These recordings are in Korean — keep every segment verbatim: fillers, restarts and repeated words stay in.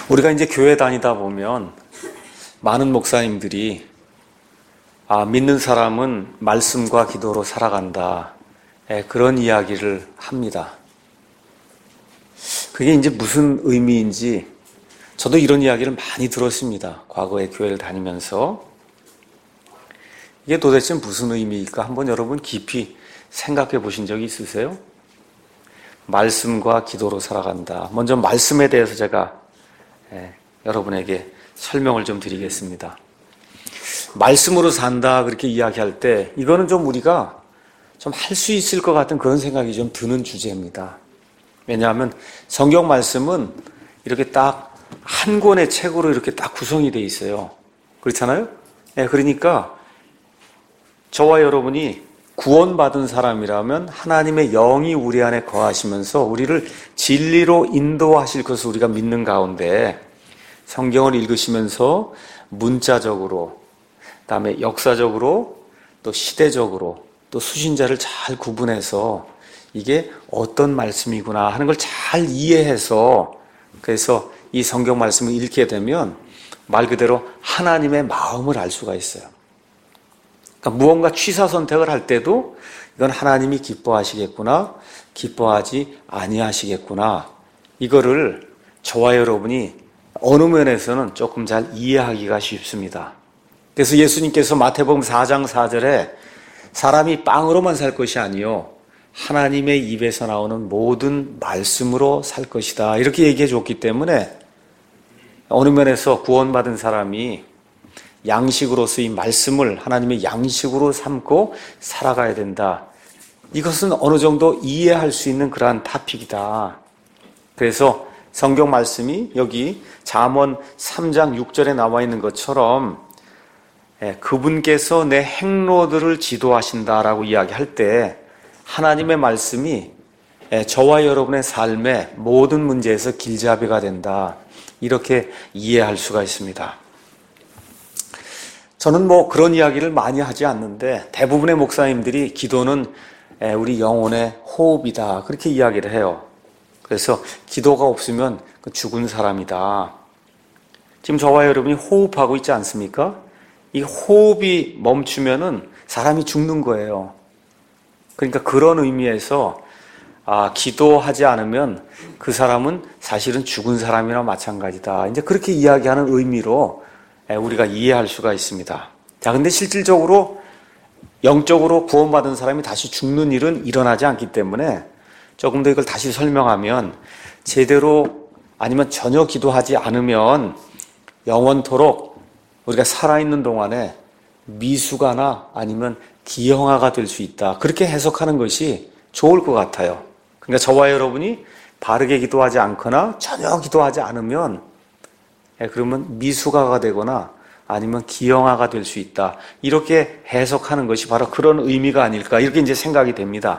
우리가 이제 교회 다니다 보면 많은 목사님들이 아, 믿는 사람은 말씀과 기도로 살아간다. 예, 그런 이야기를 합니다. 그게 이제 무슨 의미인지 저도 이런 이야기를 많이 들었습니다. 과거에 교회를 다니면서. 이게 도대체 무슨 의미일까? 한번 여러분 깊이 생각해 보신 적이 있으세요? 말씀과 기도로 살아간다. 먼저 말씀에 대해서 제가 예, 여러분에게 설명을 좀 드리겠습니다. 말씀으로 산다 그렇게 이야기할 때 이거는 좀 우리가 좀 할 수 있을 것 같은 그런 생각이 좀 드는 주제입니다. 왜냐하면 성경 말씀은 이렇게 딱 한 권의 책으로 이렇게 딱 구성이 되어 있어요. 그렇잖아요? 예, 그러니까 저와 여러분이 구원받은 사람이라면 하나님의 영이 우리 안에 거하시면서 우리를 진리로 인도하실 것을 우리가 믿는 가운데 성경을 읽으시면서 문자적으로, 그다음에 역사적으로, 또 시대적으로, 또 수신자를 잘 구분해서 이게 어떤 말씀이구나 하는 걸 잘 이해해서 그래서 이 성경 말씀을 읽게 되면 말 그대로 하나님의 마음을 알 수가 있어요. 그러니까 무언가 취사 선택을 할 때도 이건 하나님이 기뻐하시겠구나, 기뻐하지 아니하시겠구나. 이거를 저와 여러분이 어느 면에서는 조금 잘 이해하기가 쉽습니다. 그래서 예수님께서 마태복음 사 장 사 절에 사람이 빵으로만 살 것이 아니요 하나님의 입에서 나오는 모든 말씀으로 살 것이다. 이렇게 얘기해 줬기 때문에 어느 면에서 구원받은 사람이 양식으로서 이 말씀을 하나님의 양식으로 삼고 살아가야 된다. 이것은 어느 정도 이해할 수 있는 그러한 토픽이다. 그래서 성경 말씀이 여기 잠언 삼 장 육 절에 나와 있는 것처럼 그분께서 내 행로들을 지도하신다라고 이야기할 때 하나님의 말씀이 저와 여러분의 삶의 모든 문제에서 길잡이가 된다. 이렇게 이해할 수가 있습니다. 저는 뭐 그런 이야기를 많이 하지 않는데 대부분의 목사님들이 기도는 우리 영혼의 호흡이다. 그렇게 이야기를 해요. 그래서 기도가 없으면 죽은 사람이다. 지금 저와 여러분이 호흡하고 있지 않습니까? 이 호흡이 멈추면은 사람이 죽는 거예요. 그러니까 그런 의미에서 아, 기도하지 않으면 그 사람은 사실은 죽은 사람이나 마찬가지다. 이제 그렇게 이야기하는 의미로 우리가 이해할 수가 있습니다. 자, 근데 실질적으로 영적으로 구원받은 사람이 다시 죽는 일은 일어나지 않기 때문에 조금 더 이걸 다시 설명하면 제대로 아니면 전혀 기도하지 않으면 영원토록 우리가 살아있는 동안에 미숙아나 아니면 기형아가 될 수 있다. 그렇게 해석하는 것이 좋을 것 같아요. 그러니까 저와 여러분이 바르게 기도하지 않거나 전혀 기도하지 않으면 그러면 미숙아가 되거나 아니면 기형아가 될 수 있다. 이렇게 해석하는 것이 바로 그런 의미가 아닐까. 이렇게 이제 생각이 됩니다.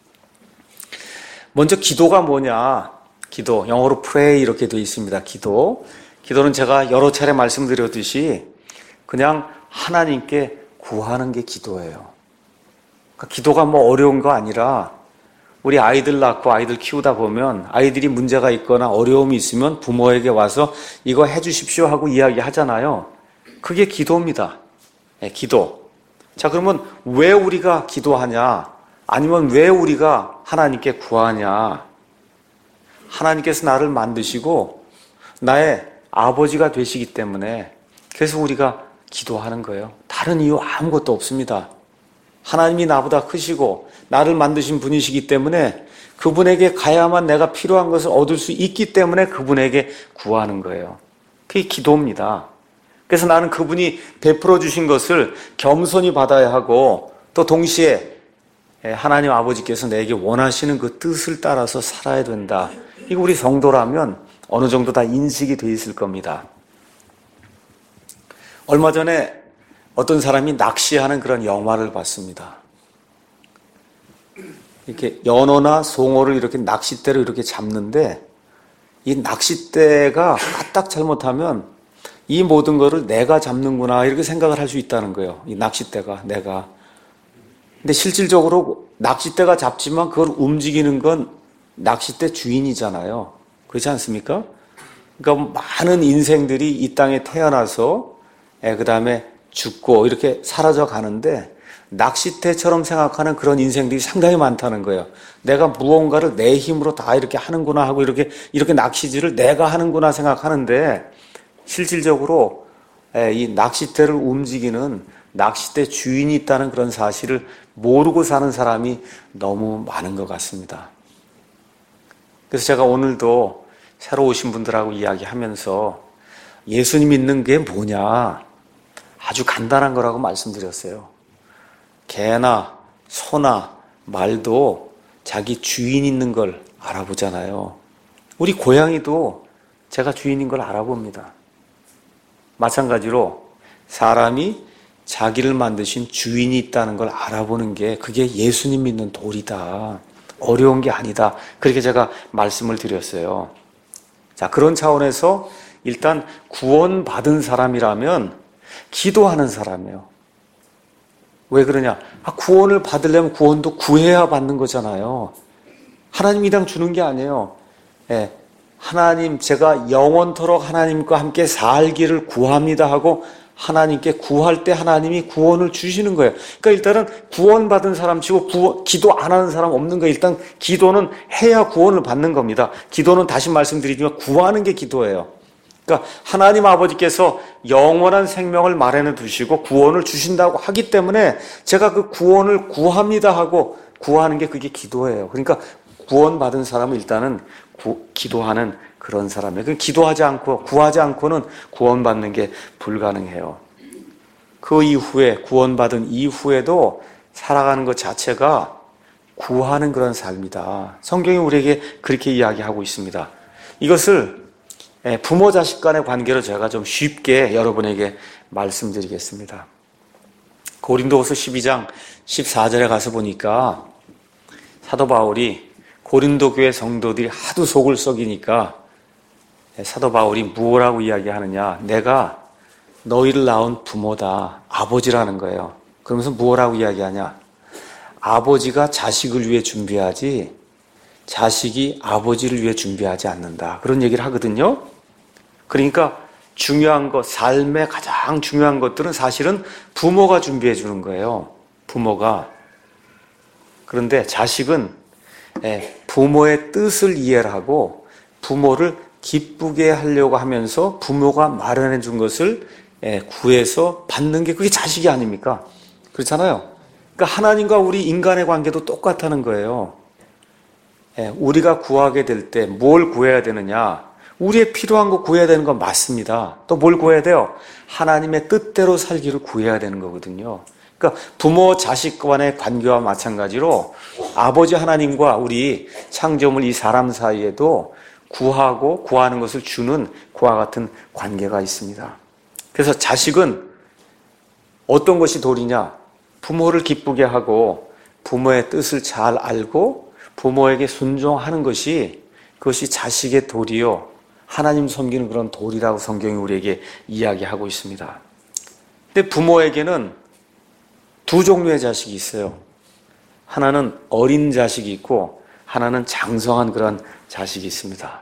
먼저 기도가 뭐냐? 기도, 영어로 pray 이렇게 되어 있습니다. 기도. 기도는 제가 여러 차례 말씀드렸듯이 그냥 하나님께 구하는 게 기도예요. 그러니까 기도가 뭐 어려운 거 아니라 우리 아이들 낳고 아이들 키우다 보면 아이들이 문제가 있거나 어려움이 있으면 부모에게 와서 이거 해주십시오 하고 이야기하잖아요. 그게 기도입니다. 네, 기도. 자, 그러면 왜 우리가 기도하냐? 아니면 왜 우리가 하나님께 구하냐? 하나님께서 나를 만드시고 나의 아버지가 되시기 때문에 그래서 우리가 기도하는 거예요. 다른 이유 아무것도 없습니다. 하나님이 나보다 크시고 나를 만드신 분이시기 때문에 그분에게 가야만 내가 필요한 것을 얻을 수 있기 때문에 그분에게 구하는 거예요. 그게 기도입니다. 그래서 나는 그분이 베풀어 주신 것을 겸손히 받아야 하고 또 동시에 하나님 아버지께서 내게 원하시는 그 뜻을 따라서 살아야 된다. 이거 우리 성도라면 어느 정도 다 인식이 돼 있을 겁니다. 얼마 전에 어떤 사람이 낚시하는 그런 영화를 봤습니다. 이렇게 연어나 송어를 이렇게 낚싯대로 이렇게 잡는데 이 낚싯대가 까딱 잘못하면 이 모든 거를 내가 잡는구나 이렇게 생각을 할 수 있다는 거예요. 이 낚싯대가 내가. 근데 실질적으로 낚싯대가 잡지만 그걸 움직이는 건 낚싯대 주인이잖아요. 그렇지 않습니까? 그러니까 많은 인생들이 이 땅에 태어나서 그 다음에 죽고 이렇게 사라져 가는데 낚싯대처럼 생각하는 그런 인생들이 상당히 많다는 거예요. 내가 무언가를 내 힘으로 다 이렇게 하는구나 하고 이렇게 이렇게 낚시질을 내가 하는구나 생각하는데 실질적으로 이 낚싯대를 움직이는 낚싯대 주인이 있다는 그런 사실을 모르고 사는 사람이 너무 많은 것 같습니다. 그래서 제가 오늘도 새로 오신 분들하고 이야기하면서 예수님 믿는 게 뭐냐 아주 간단한 거라고 말씀드렸어요. 개나 소나 말도 자기 주인 있는 걸 알아보잖아요. 우리 고양이도 제가 주인인 걸 알아봅니다. 마찬가지로 사람이 자기를 만드신 주인이 있다는 걸 알아보는 게 그게 예수님 믿는 도리다. 어려운 게 아니다. 그렇게 제가 말씀을 드렸어요. 자, 그런 차원에서 일단 구원받은 사람이라면 기도하는 사람이에요. 왜 그러냐? 아, 구원을 받으려면 구원도 구해야 받는 거잖아요. 하나님이 그냥 주는 게 아니에요. 예, 하나님, 제가 영원토록 하나님과 함께 살기를 구합니다 하고 하나님께 구할 때 하나님이 구원을 주시는 거예요. 그러니까 일단은 구원받은 사람 치고 구원, 기도 안 하는 사람 없는 거예요. 일단 기도는 해야 구원을 받는 겁니다. 기도는 다시 말씀드리지만 구하는 게 기도예요. 그러니까 하나님 아버지께서 영원한 생명을 마련해 두시고 구원을 주신다고 하기 때문에 제가 그 구원을 구합니다 하고 구하는 게 그게 기도예요. 그러니까 구원받은 사람은 일단은 구, 기도하는 그런 사람이에요. 그 기도하지 않고 구하지 않고는 구원받는 게 불가능해요. 그 이후에 구원받은 이후에도 살아가는 것 자체가 구하는 그런 삶이다. 성경이 우리에게 그렇게 이야기하고 있습니다. 이것을 부모 자식 간의 관계로 제가 좀 쉽게 여러분에게 말씀드리겠습니다. 고린도후서 십이 장 십사 절에 가서 보니까 사도 바울이 고린도 교회 성도들이 하도 속을 썩이니까 사도 바울이 무엇라고 이야기하느냐, 내가 너희를 낳은 부모다, 아버지라는 거예요. 그러면서 무엇라고 이야기하냐, 아버지가 자식을 위해 준비하지 자식이 아버지를 위해 준비하지 않는다, 그런 얘기를 하거든요. 그러니까 중요한 것, 삶의 가장 중요한 것들은 사실은 부모가 준비해 주는 거예요. 부모가. 그런데 자식은 부모의 뜻을 이해를 하고 부모를 기쁘게 하려고 하면서 부모가 마련해 준 것을 구해서 받는 게 그게 자식이 아닙니까? 그렇잖아요. 그러니까 하나님과 우리 인간의 관계도 똑같다는 거예요. 우리가 구하게 될 때 뭘 구해야 되느냐? 우리의 필요한 거 구해야 되는 건 맞습니다. 또 뭘 구해야 돼요? 하나님의 뜻대로 살기를 구해야 되는 거거든요. 그러니까 부모 자식 간의 관계와 마찬가지로 아버지 하나님과 우리 창조물 이 사람 사이에도 구하고 구하는 것을 주는 그와 같은 관계가 있습니다. 그래서 자식은 어떤 것이 도리냐? 부모를 기쁘게 하고 부모의 뜻을 잘 알고 부모에게 순종하는 것이, 그것이 자식의 도리요, 하나님 섬기는 그런 도리라고 성경이 우리에게 이야기하고 있습니다. 근데 부모에게는 두 종류의 자식이 있어요. 하나는 어린 자식이 있고 하나는 장성한 그런 자식이 있습니다.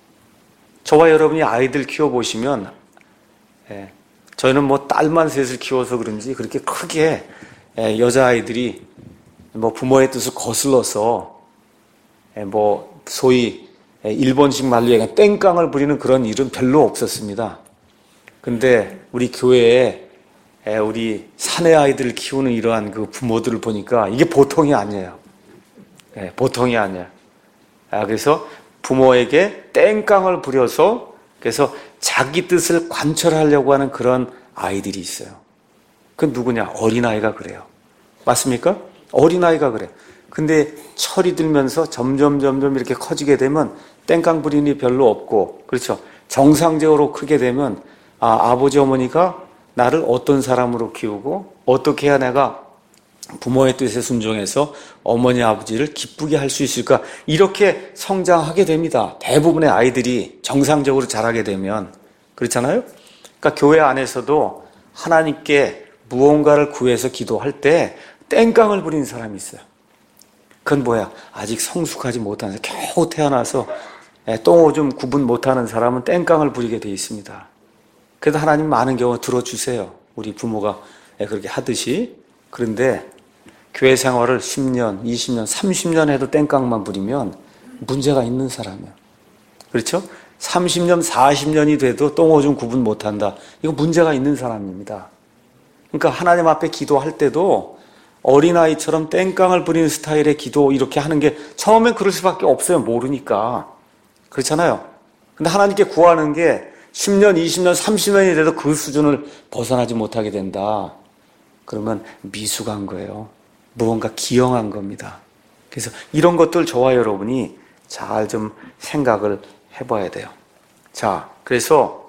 저와 여러분이 아이들 키워보시면, 예, 저희는 뭐 딸만 셋을 키워서 그런지 그렇게 크게 예, 여자아이들이 뭐 부모의 뜻을 거슬러서 예, 뭐 소위 예, 일본식 말로 얘기하면 땡깡을 부리는 그런 일은 별로 없었습니다. 근데 우리 교회에 예, 우리 사내 아이들을 키우는 이러한 그 부모들을 보니까 이게 보통이 아니에요. 예, 보통이 아니에요. 아, 그래서 부모에게 땡깡을 부려서 그래서 자기 뜻을 관철하려고 하는 그런 아이들이 있어요. 그건 누구냐? 어린아이가 그래요. 맞습니까? 어린아이가 그래요. 근데 철이 들면서 점점 점점 이렇게 커지게 되면 땡깡 부리는 일이 별로 없고, 그렇죠? 정상적으로 크게 되면 아, 아버지 어머니가 나를 어떤 사람으로 키우고 어떻게 해야 내가 부모의 뜻에 순종해서 어머니 아버지를 기쁘게 할 수 있을까, 이렇게 성장하게 됩니다. 대부분의 아이들이 정상적으로 자라게 되면. 그렇잖아요? 그러니까 교회 안에서도 하나님께 무언가를 구해서 기도할 때 땡깡을 부리는 사람이 있어요. 그건 뭐야? 아직 성숙하지 못한, 겨우 태어나서 똥오줌 구분 못하는 사람은 땡깡을 부리게 돼 있습니다. 그래도 하나님 많은 경우 들어주세요. 우리 부모가 그렇게 하듯이. 그런데 교회 생활을 십 년, 이십 년, 삼십 년 해도 땡깡만 부리면 문제가 있는 사람이에요. 그렇죠? 삼십 년, 사십 년이 돼도 똥오줌 구분 못한다. 이거 문제가 있는 사람입니다. 그러니까 하나님 앞에 기도할 때도 어린아이처럼 땡깡을 부리는 스타일의 기도 이렇게 하는 게 처음엔 그럴 수밖에 없어요. 모르니까. 그렇잖아요. 근데 하나님께 구하는 게 십 년, 이십 년, 삼십 년이 돼도 그 수준을 벗어나지 못하게 된다. 그러면 미숙한 거예요. 무언가 기형한 겁니다. 그래서 이런 것들 저와 여러분이 잘 좀 생각을 해봐야 돼요. 자, 그래서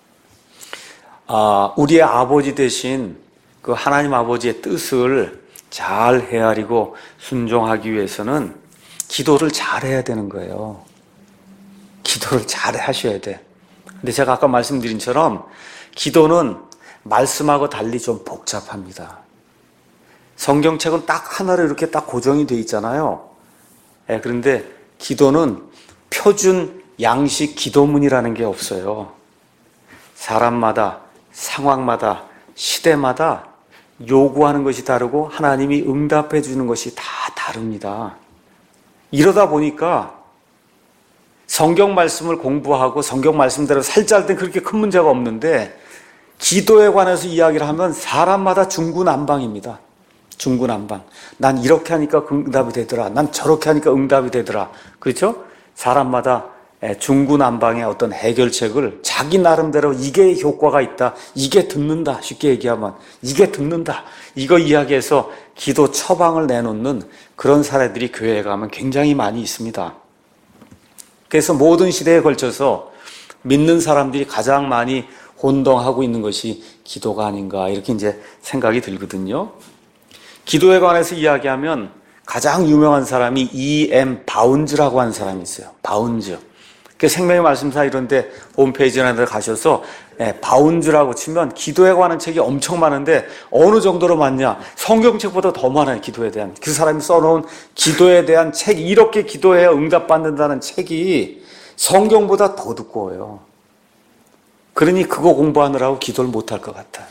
아, 우리의 아버지 되신 그 하나님 아버지의 뜻을 잘 헤아리고 순종하기 위해서는 기도를 잘 해야 되는 거예요. 기도를 잘 하셔야 돼. 근데 제가 아까 말씀드린 처럼 기도는 말씀하고 달리 좀 복잡합니다. 성경책은 딱 하나로 이렇게 딱 고정이 돼 있잖아요. 예, 그런데 기도는 표준 양식 기도문이라는 게 없어요. 사람마다, 상황마다, 시대마다 요구하는 것이 다르고 하나님이 응답해 주는 것이 다 다릅니다. 이러다 보니까 성경 말씀을 공부하고 성경 말씀대로 살짝 할 땐 그렇게 큰 문제가 없는데 기도에 관해서 이야기를 하면 사람마다 중구난방입니다. 중구난방. 난 이렇게 하니까 응답이 되더라. 난 저렇게 하니까 응답이 되더라. 그렇죠? 사람마다 중구난방의 어떤 해결책을 자기 나름대로 이게 효과가 있다. 이게 듣는다. 쉽게 얘기하면 이게 듣는다. 이거 이야기해서 기도 처방을 내놓는 그런 사례들이 교회에 가면 굉장히 많이 있습니다. 그래서 모든 시대에 걸쳐서 믿는 사람들이 가장 많이 혼동하고 있는 것이 기도가 아닌가 이렇게 이제 생각이 들거든요. 기도에 관해서 이야기하면 가장 유명한 사람이 이 엠 바운즈라고 하는 사람이 있어요. 바운즈. 그 생명의 말씀사 이런데 홈페이지나 데 가셔서 바운즈라고 치면 기도에 관한 책이 엄청 많은데 어느 정도로 많냐? 성경책보다 더 많아요. 기도에 대한. 그 사람이 써놓은 기도에 대한 책, 이렇게 기도해야 응답받는다는 책이 성경보다 더 두꺼워요. 그러니 그거 공부하느라고 기도를 못할 것 같아.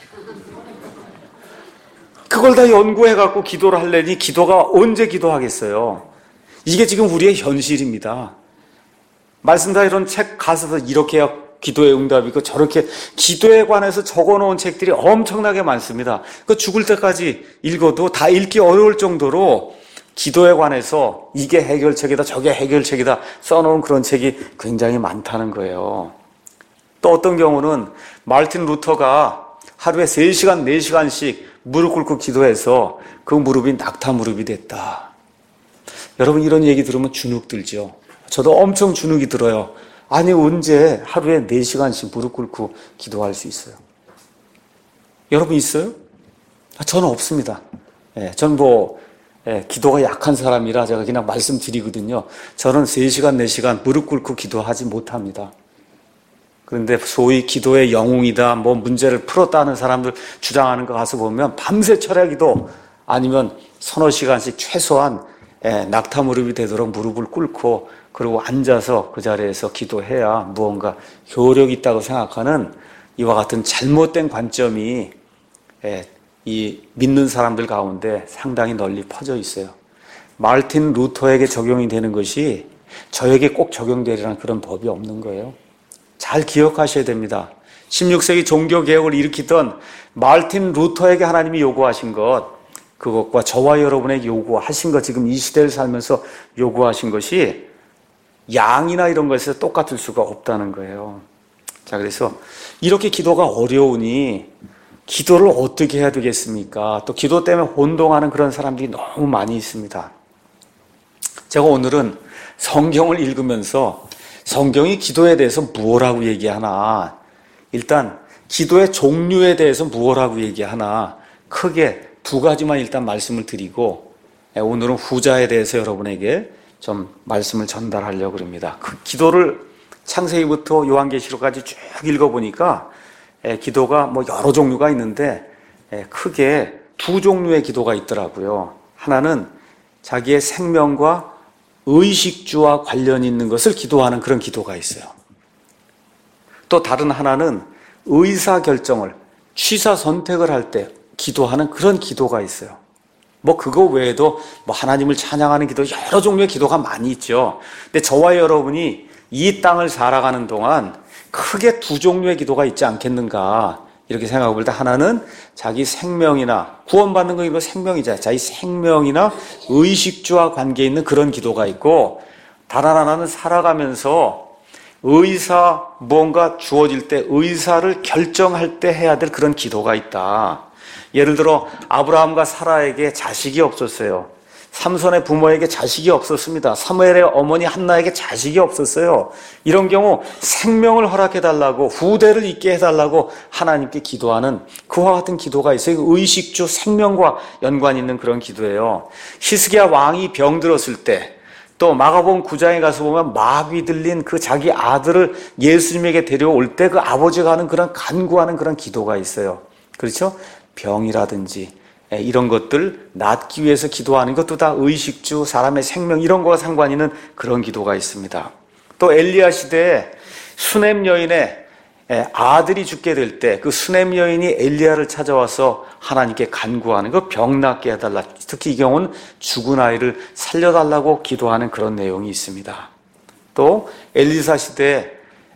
그걸 다 연구해갖고 기도를 하려니 기도가 언제 기도하겠어요? 이게 지금 우리의 현실입니다. 말씀 다 이런 책 가서 이렇게 해야 기도의 응답이고 저렇게 기도에 관해서 적어놓은 책들이 엄청나게 많습니다. 그 죽을 때까지 읽어도 다 읽기 어려울 정도로 기도에 관해서 이게 해결책이다 저게 해결책이다 써놓은 그런 책이 굉장히 많다는 거예요. 또 어떤 경우는 마르틴 루터가 하루에 세 시간, 네 시간씩 무릎 꿇고 기도해서 그 무릎이 낙타 무릎이 됐다. 여러분 이런 얘기 들으면 주눅 들죠. 저도 엄청 주눅이 들어요. 아니 언제 하루에 네 시간씩 무릎 꿇고 기도할 수 있어요? 여러분 있어요? 저는 없습니다. 예, 전 뭐 예, 기도가 약한 사람이라 제가 그냥 말씀드리거든요. 저는 세 시간, 네 시간 무릎 꿇고 기도하지 못합니다. 그런데 소위 기도의 영웅이다, 뭐 문제를 풀었다는 사람들 주장하는 거 가서 보면 밤새 철야기도 아니면 서너 시간씩 최소한 예, 낙타 무릎이 되도록 무릎을 꿇고 그리고 앉아서 그 자리에서 기도해야 무언가 효력이 있다고 생각하는 이와 같은 잘못된 관점이 예, 이 믿는 사람들 가운데 상당히 널리 퍼져 있어요. 마르틴 루터에게 적용이 되는 것이 저에게 꼭 적용되리라는 그런 법이 없는 거예요. 잘 기억하셔야 됩니다. 십육 세기 종교개혁을 일으키던 마르틴 루터에게 하나님이 요구하신 것, 그것과 저와 여러분에게 요구하신 것, 지금 이 시대를 살면서 요구하신 것이 양이나 이런 것에서 똑같을 수가 없다는 거예요. 자, 그래서 이렇게 기도가 어려우니 기도를 어떻게 해야 되겠습니까? 또 기도 때문에 혼동하는 그런 사람들이 너무 많이 있습니다. 제가 오늘은 성경을 읽으면서 성경이 기도에 대해서 무엇이라고 얘기하나, 일단 기도의 종류에 대해서 무엇이라고 얘기하나 크게 두 가지만 일단 말씀을 드리고 오늘은 후자에 대해서 여러분에게 좀 말씀을 전달하려고 합니다. 그 기도를 창세기부터 요한계시록까지 쭉 읽어보니까 기도가 뭐 여러 종류가 있는데 크게 두 종류의 기도가 있더라고요. 하나는 자기의 생명과 의식주와 관련 있는 것을 기도하는 그런 기도가 있어요. 또 다른 하나는 의사결정을, 취사 선택을 할 때 기도하는 그런 기도가 있어요. 뭐 그거 외에도 뭐 하나님을 찬양하는 기도, 여러 종류의 기도가 많이 있죠. 근데 저와 여러분이 이 땅을 살아가는 동안 크게 두 종류의 기도가 있지 않겠는가 이렇게 생각해 볼 때, 하나는 자기 생명이나 구원받는 거 이거 생명이잖아요. 자기 생명이나 의식주와 관계 있는 그런 기도가 있고, 다른 하나는 살아가면서 의사 무언가 주어질 때 의사를 결정할 때 해야 될 그런 기도가 있다. 예를 들어 아브라함과 사라에게 자식이 없었어요. 삼손의 부모에게 자식이 없었습니다. 사무엘의 어머니 한나에게 자식이 없었어요. 이런 경우 생명을 허락해달라고, 후대를 잇게 해달라고 하나님께 기도하는 그와 같은 기도가 있어요. 의식주, 생명과 연관 있는 그런 기도예요. 히스기야 왕이 병들었을 때, 또 마가복음 구 장에 가서 보면 마귀 들린 그 자기 아들을 예수님에게 데려올 때 그 아버지가 하는 그런 간구하는 그런 기도가 있어요. 그렇죠? 병이라든지 이런 것들 낫기 위해서 기도하는 것도 다 의식주, 사람의 생명 이런 거와 상관 있는 그런 기도가 있습니다. 또 엘리야 시대에 수넴 여인의 아들이 죽게 될 때 그 수넴 여인이 엘리야를 찾아와서 하나님께 간구하는 거, 병 낫게 해달라. 특히 이 경우는 죽은 아이를 살려달라고 기도하는 그런 내용이 있습니다. 또 엘리사 시대에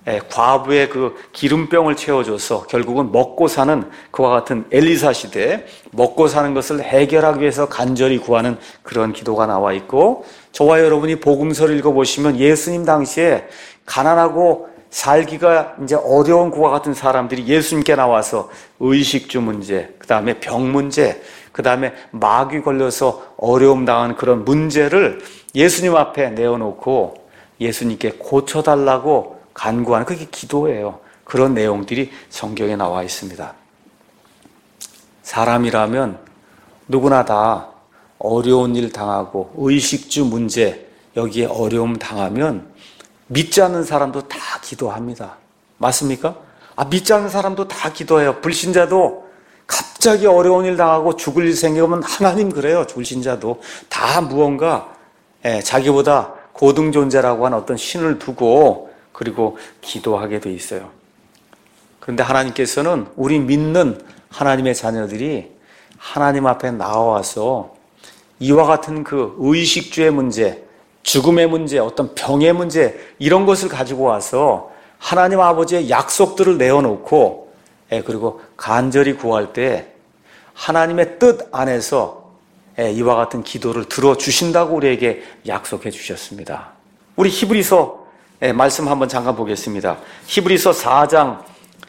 과부의 그 기름병을 채워줘서 결국은 먹고 사는, 그와 같은 엘리사 시대에 먹고 사는 것을 해결하기 위해서 간절히 구하는 그런 기도가 나와 있고, 저와 여러분이 복음서를 읽어보시면 예수님 당시에 가난하고 살기가 이제 어려운 그와 같은 사람들이 예수님께 나와서 의식주 문제, 그 다음에 병 문제, 그 다음에 마귀 걸려서 어려움 당하는 그런 문제를 예수님 앞에 내어놓고 예수님께 고쳐달라고 간구하는, 그게 기도예요. 그런 내용들이 성경에 나와 있습니다. 사람이라면 누구나 다 어려운 일 당하고 의식주 문제, 여기에 어려움 당하면 믿지 않는 사람도 다 기도합니다. 맞습니까? 아, 믿지 않는 사람도 다 기도해요. 불신자도 갑자기 어려운 일 당하고 죽을 일 생기면 하나님 그래요. 불신자도 다 무언가 예, 자기보다 고등 존재라고 하는 어떤 신을 두고 그리고 기도하게 돼 있어요. 그런데 하나님께서는 우리 믿는 하나님의 자녀들이 하나님 앞에 나와서 이와 같은 그 의식주의 문제, 죽음의 문제, 어떤 병의 문제, 이런 것을 가지고 와서 하나님 아버지의 약속들을 내어놓고 그리고 간절히 구할 때 하나님의 뜻 안에서 이와 같은 기도를 들어주신다고 우리에게 약속해 주셨습니다. 우리 히브리서 말씀 한번 잠깐 보겠습니다. 히브리서 사 장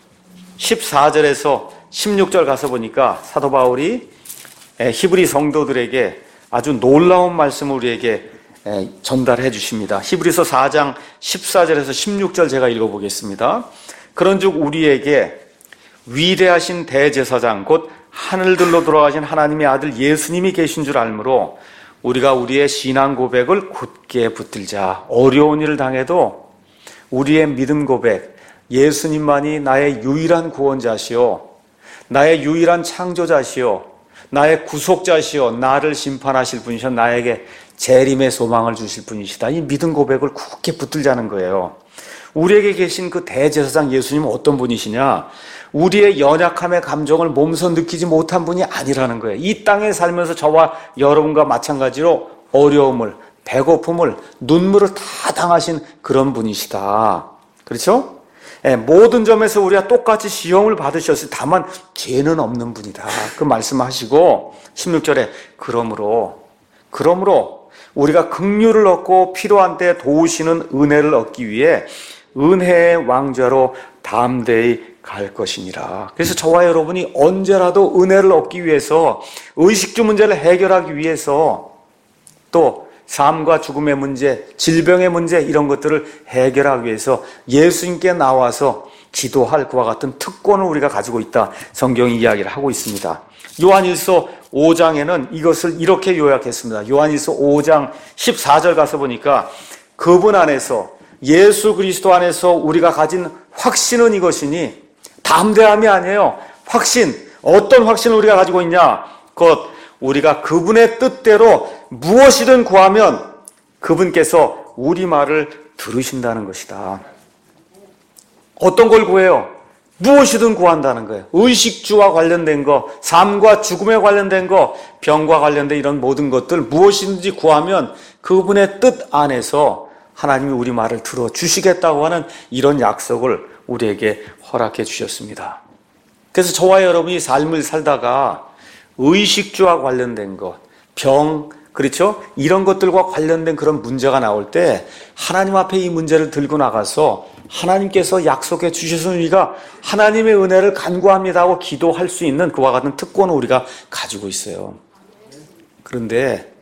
십사 절에서 십육 절 가서 보니까 사도 바울이 히브리 성도들에게 아주 놀라운 말씀을 우리에게 전달해 주십니다. 히브리서 사 장 십사 절에서 십육 절 제가 읽어보겠습니다. 그런즉 우리에게 위대하신 대제사장 곧 하늘들로 돌아가신 하나님의 아들 예수님이 계신 줄 알므로 우리가 우리의 신앙 고백을 굳게 붙들자. 어려운 일을 당해도 우리의 믿음 고백, 예수님만이 나의 유일한 구원자시오, 나의 유일한 창조자시오, 나의 구속자시오, 나를 심판하실 분이시오, 나에게 재림의 소망을 주실 분이시다. 이 믿음 고백을 굳게 붙들자는 거예요. 우리에게 계신 그 대제사장 예수님은 어떤 분이시냐? 우리의 연약함의 감정을 몸소 느끼지 못한 분이 아니라는 거예요. 이 땅에 살면서 저와 여러분과 마찬가지로 어려움을, 배고픔을, 눈물을 다 당하신 그런 분이시다. 그렇죠? 예, 모든 점에서 우리가 똑같이 시험을 받으셨을 때 다만 죄는 없는 분이다. 그 말씀하시고 십육 절에 그러므로 그러므로 우리가 긍휼을 얻고 필요한 때 도우시는 은혜를 얻기 위해 은혜의 왕좌로 담대히 갈 것이니라. 그래서 저와 여러분이 언제라도 은혜를 얻기 위해서, 의식주 문제를 해결하기 위해서, 또 삶과 죽음의 문제, 질병의 문제, 이런 것들을 해결하기 위해서 예수님께 나와서 기도할 그와 같은 특권을 우리가 가지고 있다. 성경이 이야기를 하고 있습니다. 요한일서 오 장에는 이것을 이렇게 요약했습니다. 요한일서 오 장 십사 절 가서 보니까 그분 안에서, 예수 그리스도 안에서 우리가 가진 확신은 이것이니, 담대함이 아니에요. 확신. 어떤 확신을 우리가 가지고 있냐? 곧 우리가 그분의 뜻대로 무엇이든 구하면 그분께서 우리 말을 들으신다는 것이다. 어떤 걸 구해요? 무엇이든 구한다는 거예요. 의식주와 관련된 거, 삶과 죽음에 관련된 거, 병과 관련된 이런 모든 것들 무엇이든지 구하면 그분의 뜻 안에서 하나님이 우리 말을 들어주시겠다고 하는 이런 약속을 우리에게 허락해 주셨습니다. 그래서 저와 여러분이 삶을 살다가 의식주와 관련된 것, 병, 그렇죠? 이런 것들과 관련된 그런 문제가 나올 때 하나님 앞에 이 문제를 들고 나가서 하나님께서 약속해 주셔서 우리가 하나님의 은혜를 간구합니다 하고 기도할 수 있는 그와 같은 특권을 우리가 가지고 있어요. 그런데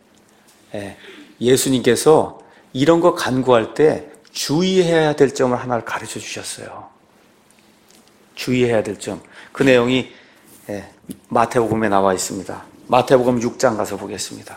예수님께서 이런 거 간구할 때 주의해야 될 점을 하나를 가르쳐 주셨어요. 주의해야 될 점. 그 내용이 마태복음에 나와 있습니다. 마태복음 육 장 가서 보겠습니다.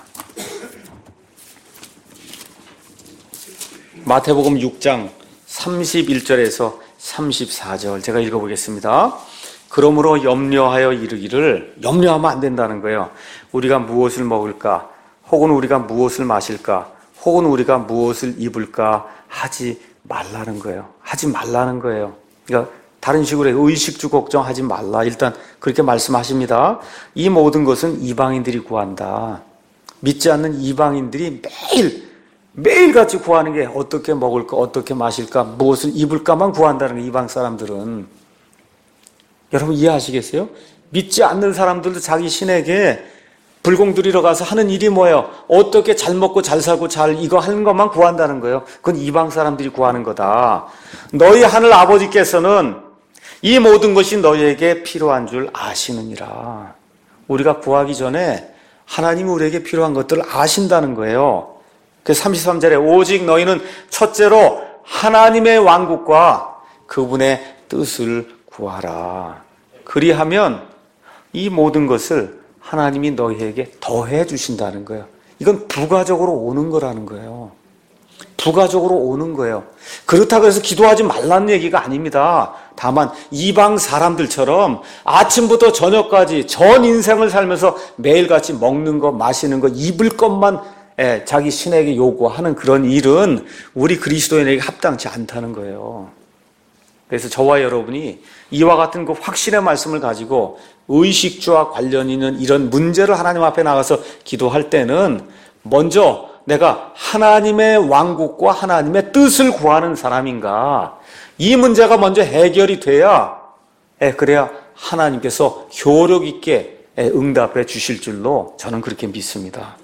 마태복음 육 장 삼십일 절에서 삼십사 절 제가 읽어보겠습니다. 그러므로 염려하여 이르기를, 염려하면 안 된다는 거예요. 우리가 무엇을 먹을까? 혹은 우리가 무엇을 마실까? 혹은 우리가 무엇을 입을까? 하지 말라는 거예요. 하지 말라는 거예요. 그러니까 다른 식으로 의식주 걱정하지 말라. 일단 그렇게 말씀하십니다. 이 모든 것은 이방인들이 구한다. 믿지 않는 이방인들이 매일 매일같이 구하는 게 어떻게 먹을까, 어떻게 마실까, 무엇을 입을까만 구한다는 거예요. 이방 사람들은. 여러분 이해하시겠어요? 믿지 않는 사람들도 자기 신에게 불공 들이러 가서 하는 일이 뭐예요? 어떻게 잘 먹고 잘 살고 잘 이거 하는 것만 구한다는 거예요. 그건 이방 사람들이 구하는 거다. 너희 하늘 아버지께서는 이 모든 것이 너희에게 필요한 줄 아시느니라. 우리가 구하기 전에 하나님이 우리에게 필요한 것들을 아신다는 거예요. 그래서 삼십삼 절에 오직 너희는 첫째로 하나님의 왕국과 그분의 뜻을 구하라. 그리하면 이 모든 것을 하나님이 너희에게 더해 주신다는 거예요. 이건 부가적으로 오는 거라는 거예요. 부가적으로 오는 거예요. 그렇다고 해서 기도하지 말라는 얘기가 아닙니다. 다만 이방 사람들처럼 아침부터 저녁까지 전 인생을 살면서 매일같이 먹는 거, 마시는 거, 입을 것만 자기 신에게 요구하는 그런 일은 우리 그리스도인에게 합당치 않다는 거예요. 그래서 저와 여러분이 이와 같은 그 확신의 말씀을 가지고 의식주와 관련 있는 이런 문제를 하나님 앞에 나가서 기도할 때는 먼저 내가 하나님의 왕국과 하나님의 뜻을 구하는 사람인가, 이 문제가 먼저 해결이 돼야 그래야 하나님께서 효력 있게 응답해 주실 줄로 저는 그렇게 믿습니다.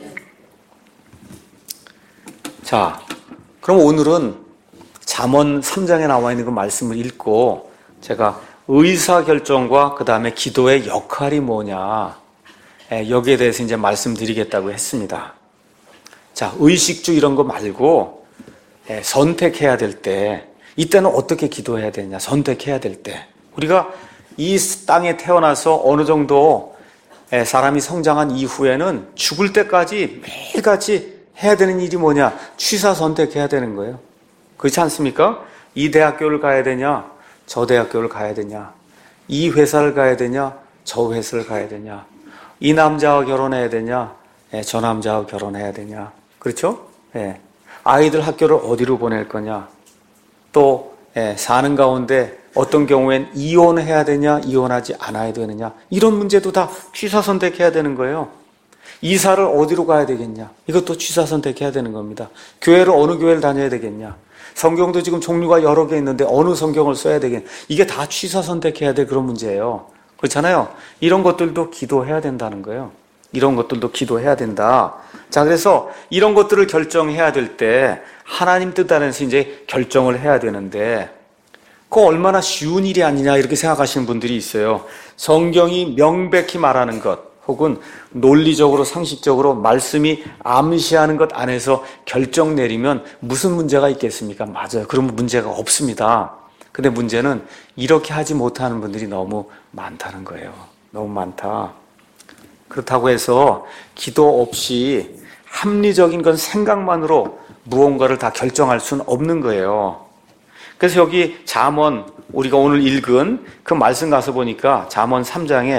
자, 그럼 오늘은 잠언 삼 장에 나와 있는 그 말씀을 읽고 제가 의사결정과 그 다음에 기도의 역할이 뭐냐, 여기에 대해서 이제 말씀드리겠다고 했습니다. 자, 의식주 이런 거 말고 선택해야 될 때, 이때는 어떻게 기도해야 되냐, 선택해야 될 때. 우리가 이 땅에 태어나서 어느 정도 사람이 성장한 이후에는 죽을 때까지 매일같이 해야 되는 일이 뭐냐? 취사 선택해야 되는 거예요. 그렇지 않습니까? 이 대학교를 가야 되냐? 저 대학교를 가야 되냐? 이 회사를 가야 되냐? 저 회사를 가야 되냐? 이 남자와 결혼해야 되냐? 저 남자와 결혼해야 되냐? 그렇죠? 예. 아이들 학교를 어디로 보낼 거냐? 또 예, 사는 가운데 어떤 경우엔 이혼해야 되냐? 이혼하지 않아야 되느냐? 이런 문제도 다 취사 선택해야 되는 거예요. 이사를 어디로 가야 되겠냐? 이것도 취사 선택해야 되는 겁니다. 교회를 어느 교회를 다녀야 되겠냐? 성경도 지금 종류가 여러 개 있는데 어느 성경을 써야 되겠냐? 이게 다 취사 선택해야 될 그런 문제예요. 그렇잖아요? 이런 것들도 기도해야 된다는 거예요. 이런 것들도 기도해야 된다. 자, 그래서 이런 것들을 결정해야 될 때 하나님 뜻 안에서 이제 결정을 해야 되는데 그거 얼마나 쉬운 일이 아니냐 이렇게 생각하시는 분들이 있어요. 성경이 명백히 말하는 것 혹은 논리적으로 상식적으로 말씀이 암시하는 것 안에서 결정 내리면 무슨 문제가 있겠습니까? 맞아요. 그러면 문제가 없습니다. 근데 문제는 이렇게 하지 못하는 분들이 너무 많다는 거예요. 너무 많다. 그렇다고 해서 기도 없이 합리적인 건 생각만으로 무언가를 다 결정할 수는 없는 거예요. 그래서 여기 잠언 우리가 오늘 읽은 그 말씀 가서 보니까 잠언 삼 장에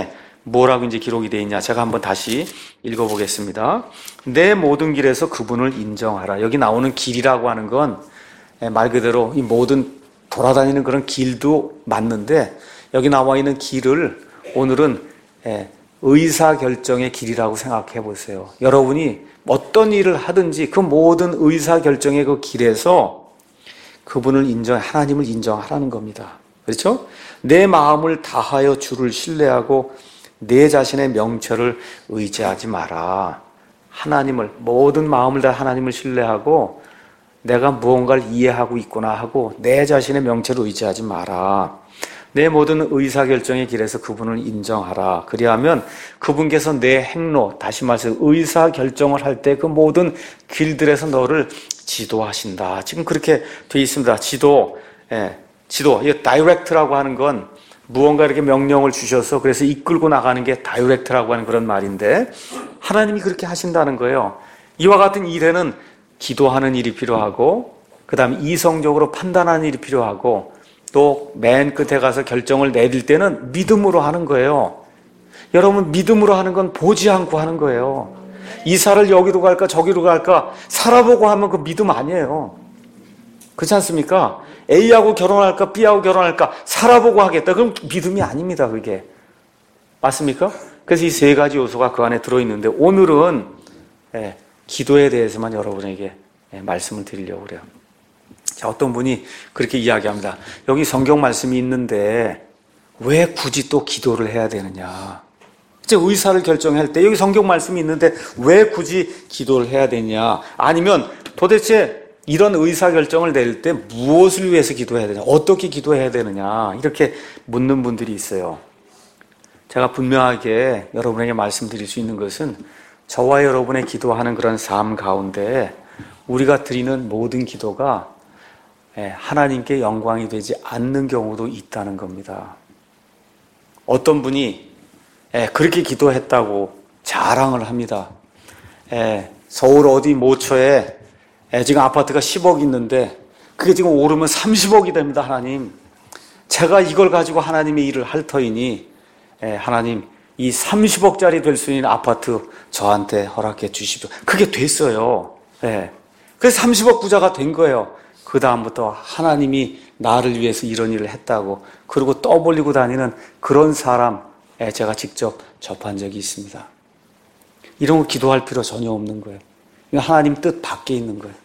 뭐라고 이제 기록이 되어 있냐. 제가 한번 다시 읽어보겠습니다. 내 모든 길에서 그분을 인정하라. 여기 나오는 길이라고 하는 건 말 그대로 이 모든 돌아다니는 그런 길도 맞는데, 여기 나와 있는 길을 오늘은 의사결정의 길이라고 생각해 보세요. 여러분이 어떤 일을 하든지 그 모든 의사결정의 그 길에서 그분을 인정, 하나님을 인정하라는 겁니다. 그렇죠? 내 마음을 다하여 주를 신뢰하고 내 자신의 명철을 의지하지 마라. 하나님을, 모든 마음을 다 하나님을 신뢰하고 내가 무언가를 이해하고 있구나 하고 내 자신의 명철을 의지하지 마라. 내 모든 의사결정의 길에서 그분을 인정하라. 그리하면 그분께서 내 행로, 다시 말해서 의사결정을 할 때 그 모든 길들에서 너를 지도하신다. 지금 그렇게 되어 있습니다. 지도, 예, 지도. 이 다이렉트라고 하는 건 무언가 이렇게 명령을 주셔서 그래서 이끌고 나가는 게 다이렉트라고 하는 그런 말인데, 하나님이 그렇게 하신다는 거예요. 이와 같은 일에는 기도하는 일이 필요하고, 그 다음에 이성적으로 판단하는 일이 필요하고, 또 맨 끝에 가서 결정을 내릴 때는 믿음으로 하는 거예요. 여러분, 믿음으로 하는 건 보지 않고 하는 거예요. 이사를 여기로 갈까 저기로 갈까 살아보고 하면 그 믿음 아니에요. 그렇지 않습니까? A하고 결혼할까 B하고 결혼할까 살아보고 하겠다. 그럼 믿음이 아닙니다. 그게. 맞습니까? 그래서 이 세 가지 요소가 그 안에 들어있는데, 오늘은 예, 기도에 대해서만 여러분에게 말씀을 드리려고 그래요. 자, 어떤 분이 그렇게 이야기합니다. 여기 성경 말씀이 있는데 왜 굳이 또 기도를 해야 되느냐. 이제 의사를 결정할 때 여기 성경 말씀이 있는데 왜 굳이 기도를 해야 되냐. 아니면 도대체 이런 의사결정을 내릴 때 무엇을 위해서 기도해야 되냐. 어떻게 기도해야 되느냐. 이렇게 묻는 분들이 있어요. 제가 분명하게 여러분에게 말씀드릴 수 있는 것은, 저와 여러분의 기도하는 그런 삶 가운데 우리가 드리는 모든 기도가 하나님께 영광이 되지 않는 경우도 있다는 겁니다. 어떤 분이 그렇게 기도했다고 자랑을 합니다. 서울 어디 모처에 지금 아파트가 십억 있는데 그게 지금 오르면 삼십억이 됩니다. 하나님, 제가 이걸 가지고 하나님의 일을 할 터이니 하나님, 이 삼십억짜리 될 수 있는 아파트 저한테 허락해 주십시오. 그게 됐어요. 네. 그래서 삼십억 부자가 된 거예요. 그 다음부터 하나님이 나를 위해서 이런 일을 했다고 그러고 떠벌리고 다니는 그런 사람 제가 직접 접한 적이 있습니다. 이런 거 기도할 필요 전혀 없는 거예요. 하나님 뜻 밖에 있는 거예요.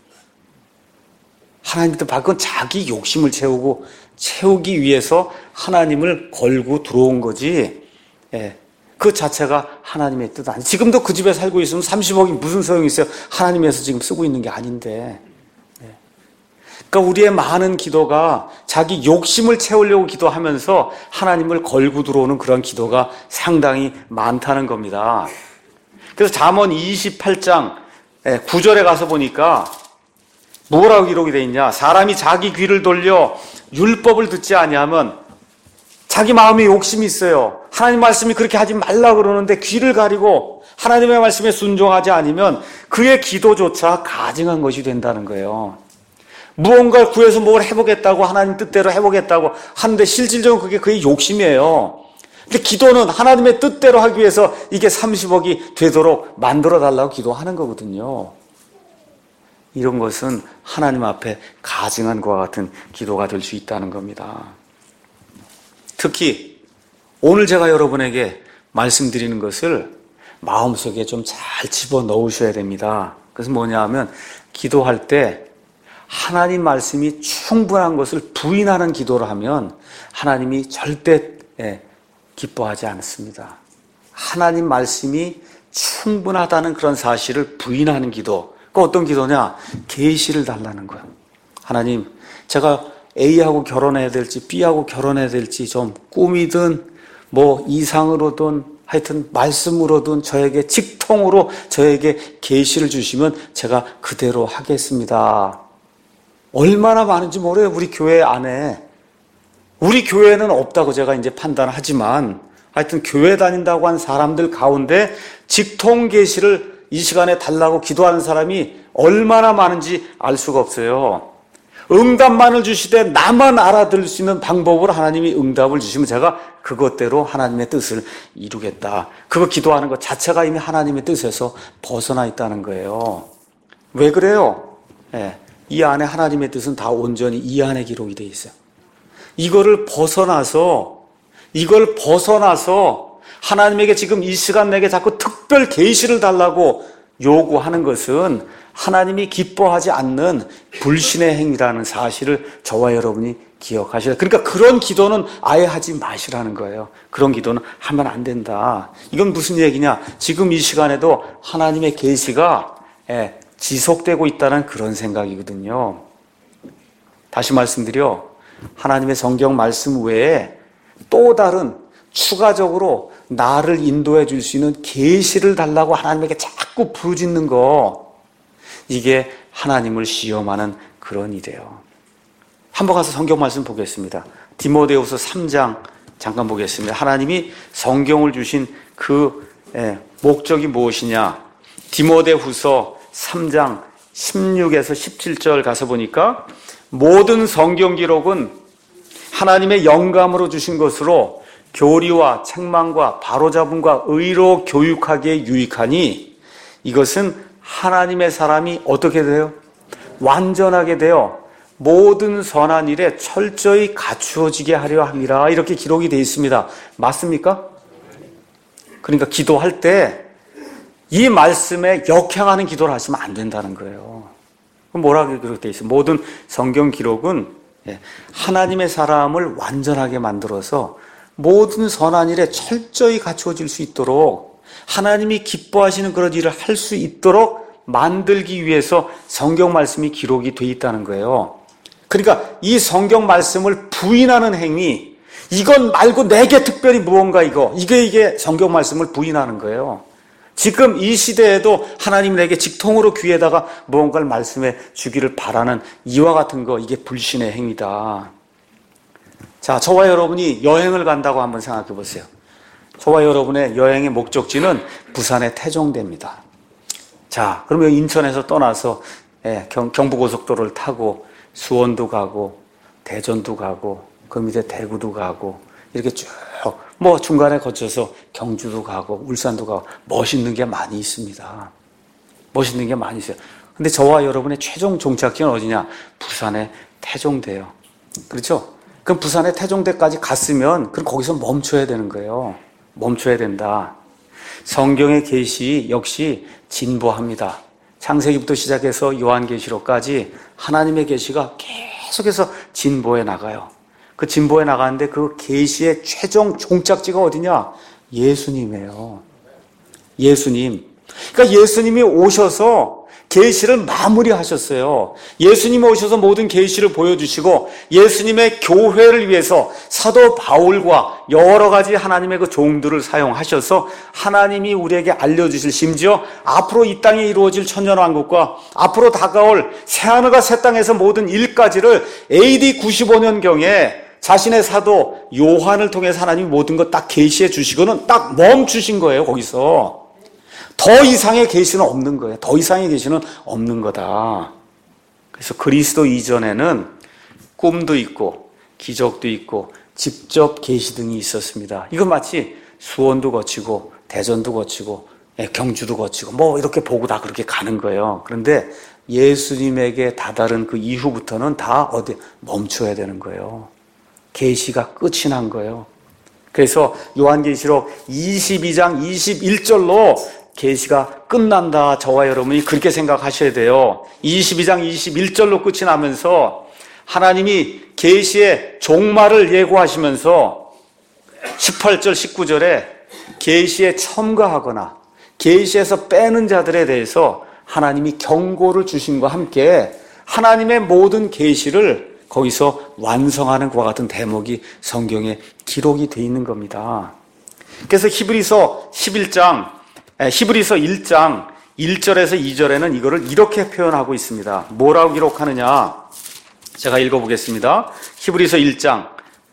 하나님 뜻 밖은 자기 욕심을 채우고 채우기 위해서 하나님을 걸고 들어온 거지, 예. 그 자체가 하나님의 뜻 아니에요. 지금도 그 집에 살고 있으면 삼십억이 무슨 소용이 있어요? 하나님에서 지금 쓰고 있는 게 아닌데. 예. 그러니까 우리의 많은 기도가 자기 욕심을 채우려고 기도하면서 하나님을 걸고 들어오는 그런 기도가 상당히 많다는 겁니다. 그래서 잠언 이십팔 장 구 절에 가서 보니까 뭐라고 기록이 되어 있냐. 사람이 자기 귀를 돌려 율법을 듣지 아니하면, 자기 마음에 욕심이 있어요. 하나님 말씀이 그렇게 하지 말라 그러는데 귀를 가리고 하나님의 말씀에 순종하지 않으면 그의 기도조차 가증한 것이 된다는 거예요. 무언가를 구해서 뭘 해보겠다고, 하나님 뜻대로 해보겠다고 하는데 실질적으로 그게 그의 욕심이에요. 근데 기도는 하나님의 뜻대로 하기 위해서 이게 삼십억이 되도록 만들어 달라고 기도하는 거거든요. 이런 것은 하나님 앞에 가증한 것과 같은 기도가 될 수 있다는 겁니다. 특히 오늘 제가 여러분에게 말씀드리는 것을 마음속에 좀 잘 집어넣으셔야 됩니다. 그래서 뭐냐 하면, 기도할 때 하나님 말씀이 충분한 것을 부인하는 기도를 하면 하나님이 절대 기뻐하지 않습니다. 하나님 말씀이 충분하다는 그런 사실을 부인하는 기도. 그 어떤 기도냐? 계시를 달라는 거예요. 하나님, 제가 A하고 결혼해야 될지 B하고 결혼해야 될지 좀 꿈이든 뭐 이상으로든 하여튼 말씀으로든 저에게 직통으로 저에게 계시를 주시면 제가 그대로 하겠습니다. 얼마나 많은지 모르요 우리 교회 안에. 우리 교회는 없다고 제가 이제 판단하지만 하여튼 교회 다닌다고 한 사람들 가운데 직통 계시를 이 시간에 달라고 기도하는 사람이 얼마나 많은지 알 수가 없어요. 응답만을 주시되 나만 알아들을 수 있는 방법으로 하나님이 응답을 주시면 제가 그것대로 하나님의 뜻을 이루겠다. 그거 기도하는 것 자체가 이미 하나님의 뜻에서 벗어나 있다는 거예요. 왜 그래요? 예, 이 안에 하나님의 뜻은 다 온전히 이 안에 기록이 돼 있어요. 이거를 벗어나서 이걸 벗어나서 하나님에게 지금 이 시간 내게 자꾸 특별 계시를 달라고 요구하는 것은 하나님이 기뻐하지 않는 불신의 행위라는 사실을 저와 여러분이 기억하셔야 돼요. 그러니까 그런 기도는 아예 하지 마시라는 거예요. 그런 기도는 하면 안 된다. 이건 무슨 얘기냐? 지금 이 시간에도 하나님의 계시가 예, 지속되고 있다는 그런 생각이거든요. 다시 말씀드려 하나님의 성경 말씀 외에 또 다른 추가적으로 나를 인도해 줄 수 있는 계시를 달라고 하나님에게 자꾸 부르짖는 거, 이게 하나님을 시험하는 그런 일이에요. 한번 가서 성경 말씀 보겠습니다. 디모데후서 삼 장 잠깐 보겠습니다. 하나님이 성경을 주신 그 목적이 무엇이냐? 디모데후서 삼 장 십육에서 십칠 절 가서 보니까 모든 성경 기록은 하나님의 영감으로 주신 것으로 교리와 책망과 바로잡음과 의로 교육하기에 유익하니 이것은 하나님의 사람이 어떻게 돼요? 완전하게 되어 모든 선한 일에 철저히 갖추어지게 하려 함이라. 이렇게 기록이 되어 있습니다. 맞습니까? 그러니까 기도할 때 이 말씀에 역행하는 기도를 하시면 안 된다는 거예요. 뭐라고 그렇게 되어 있어요? 모든 성경 기록은 하나님의 사람을 완전하게 만들어서 모든 선한 일에 철저히 갖추어질 수 있도록 하나님이 기뻐하시는 그런 일을 할 수 있도록 만들기 위해서 성경 말씀이 기록이 되어 있다는 거예요. 그러니까 이 성경 말씀을 부인하는 행위, 이건 말고 내게 특별히 무언가 이거, 이게 이게 성경 말씀을 부인하는 거예요. 지금 이 시대에도 하나님 내게 직통으로 귀에다가 무언가를 말씀해 주기를 바라는 이와 같은 거, 이게 불신의 행위다. 자, 저와 여러분이 여행을 간다고 한번 생각해 보세요. 저와 여러분의 여행의 목적지는 부산의 태종대입니다. 자, 그러면 인천에서 떠나서 예, 경, 경부고속도로를 타고 수원도 가고 대전도 가고 그 밑에 대구도 가고 이렇게 쭉 뭐 중간에 거쳐서 경주도 가고 울산도 가고 멋있는 게 많이 있습니다. 멋있는 게 많이 있어요. 근데 저와 여러분의 최종 종착지는 어디냐? 부산의 태종대예요. 그렇죠? 그럼 부산의 태종대까지 갔으면 그럼 거기서 멈춰야 되는 거예요. 멈춰야 된다. 성경의 계시 역시 진보합니다. 창세기부터 시작해서 요한계시록까지 하나님의 계시가 계속해서 진보해 나가요. 그 진보해 나가는데 그 계시의 최종 종착지가 어디냐? 예수님이에요. 예수님. 그러니까 예수님이 오셔서 계시를 마무리하셨어요. 예수님이 오셔서 모든 계시를 보여주시고 예수님의 교회를 위해서 사도 바울과 여러 가지 하나님의 그 종들을 사용하셔서 하나님이 우리에게 알려주실, 심지어 앞으로 이 땅에 이루어질 천년왕국과 앞으로 다가올 새하늘과 새 땅에서 모든 일까지를 에이디 구십오 년경에 자신의 사도 요한을 통해서 하나님이 모든 것 딱 계시해 주시고는 딱 멈추신 거예요. 거기서 더 이상의 계시는 없는 거예요. 더 이상의 계시는 없는 거다. 그래서 그리스도 이전에는 꿈도 있고 기적도 있고 직접 계시 등이 있었습니다. 이건 마치 수원도 거치고 대전도 거치고 경주도 거치고 뭐 이렇게 보고 다 그렇게 가는 거예요. 그런데 예수님에게 다다른 그 이후부터는 다 어디 멈춰야 되는 거예요. 계시가 끝이 난 거예요. 그래서 요한계시록 이십이 장 이십일 절로 계시가 끝난다. 저와 여러분이 그렇게 생각하셔야 돼요. 이십이 장 이십일 절로 끝이 나면서 하나님이 계시의 종말을 예고하시면서 십팔 절 십구 절에 계시에 첨가하거나 계시에서 빼는 자들에 대해서 하나님이 경고를 주심과 함께 하나님의 모든 계시를 거기서 완성하는 것과 같은 대목이 성경에 기록이 되어 있는 겁니다. 그래서 히브리서 십일 장, 히브리서 일 장 일 절에서 이 절에는 이거를 이렇게 표현하고 있습니다. 뭐라고 기록하느냐? 제가 읽어보겠습니다. 히브리서 일 장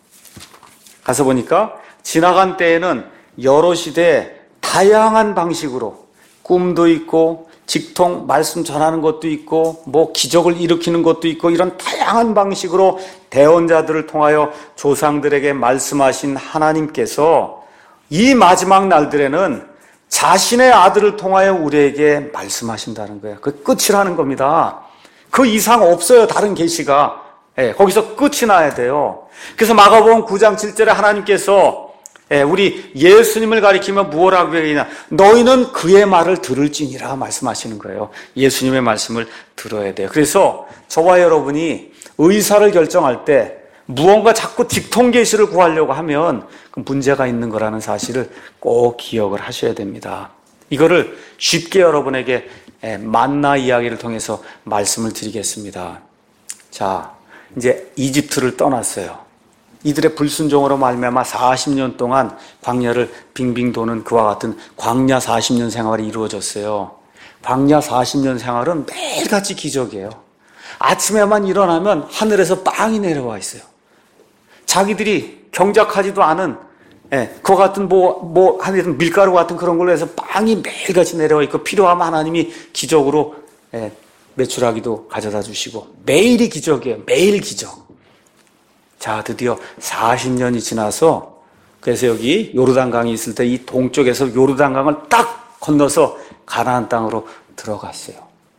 가서 보니까 지나간 때에는 여러 시대에 다양한 방식으로 꿈도 있고 직통 말씀 전하는 것도 있고 뭐 기적을 일으키는 것도 있고 이런 다양한 방식으로 대언자들을 통하여 조상들에게 말씀하신 하나님께서 이 마지막 날들에는 자신의 아들을 통하여 우리에게 말씀하신다는 거예요. 그 끝이라는 겁니다. 그 이상 없어요. 다른 계시가. 예, 거기서 끝이 나야 돼요. 그래서 마가복음 구 장 칠 절에 하나님께서 예, 우리 예수님을 가리키며 무엇라고 얘기하냐? 너희는 그의 말을 들을지니라 말씀하시는 거예요. 예수님의 말씀을 들어야 돼요. 그래서 저와 여러분이 의사를 결정할 때 무언가 자꾸 직통 계시를 구하려고 하면 그 문제가 있는 거라는 사실을 꼭 기억을 하셔야 됩니다. 이거를 쉽게 여러분에게 만나 이야기를 통해서 말씀을 드리겠습니다. 자, 이제 이집트를 떠났어요. 이들의 불순종으로 말미암아 사십 년 동안 광야를 빙빙 도는 그와 같은 광야 사십 년 생활이 이루어졌어요. 광야 사십 년 생활은 매일같이 기적이에요. 아침에만 일어나면 하늘에서 빵이 내려와 있어요. 자기들이 경작하지도 않은 예, 그와 같은 뭐, 뭐, 하여튼 밀가루 같은 그런 걸로 해서 빵이 매일같이 내려와 있고 필요하면 하나님이 기적으로 예, 메추라기도 가져다 주시고 매일이 기적이에요. 매일 기적. 자, 드디어 사십 년이 지나서 그래서 여기 요르단강이 있을 때 이 동쪽에서 요르단강을 딱 건너서 가나안 땅으로 들어갔어요.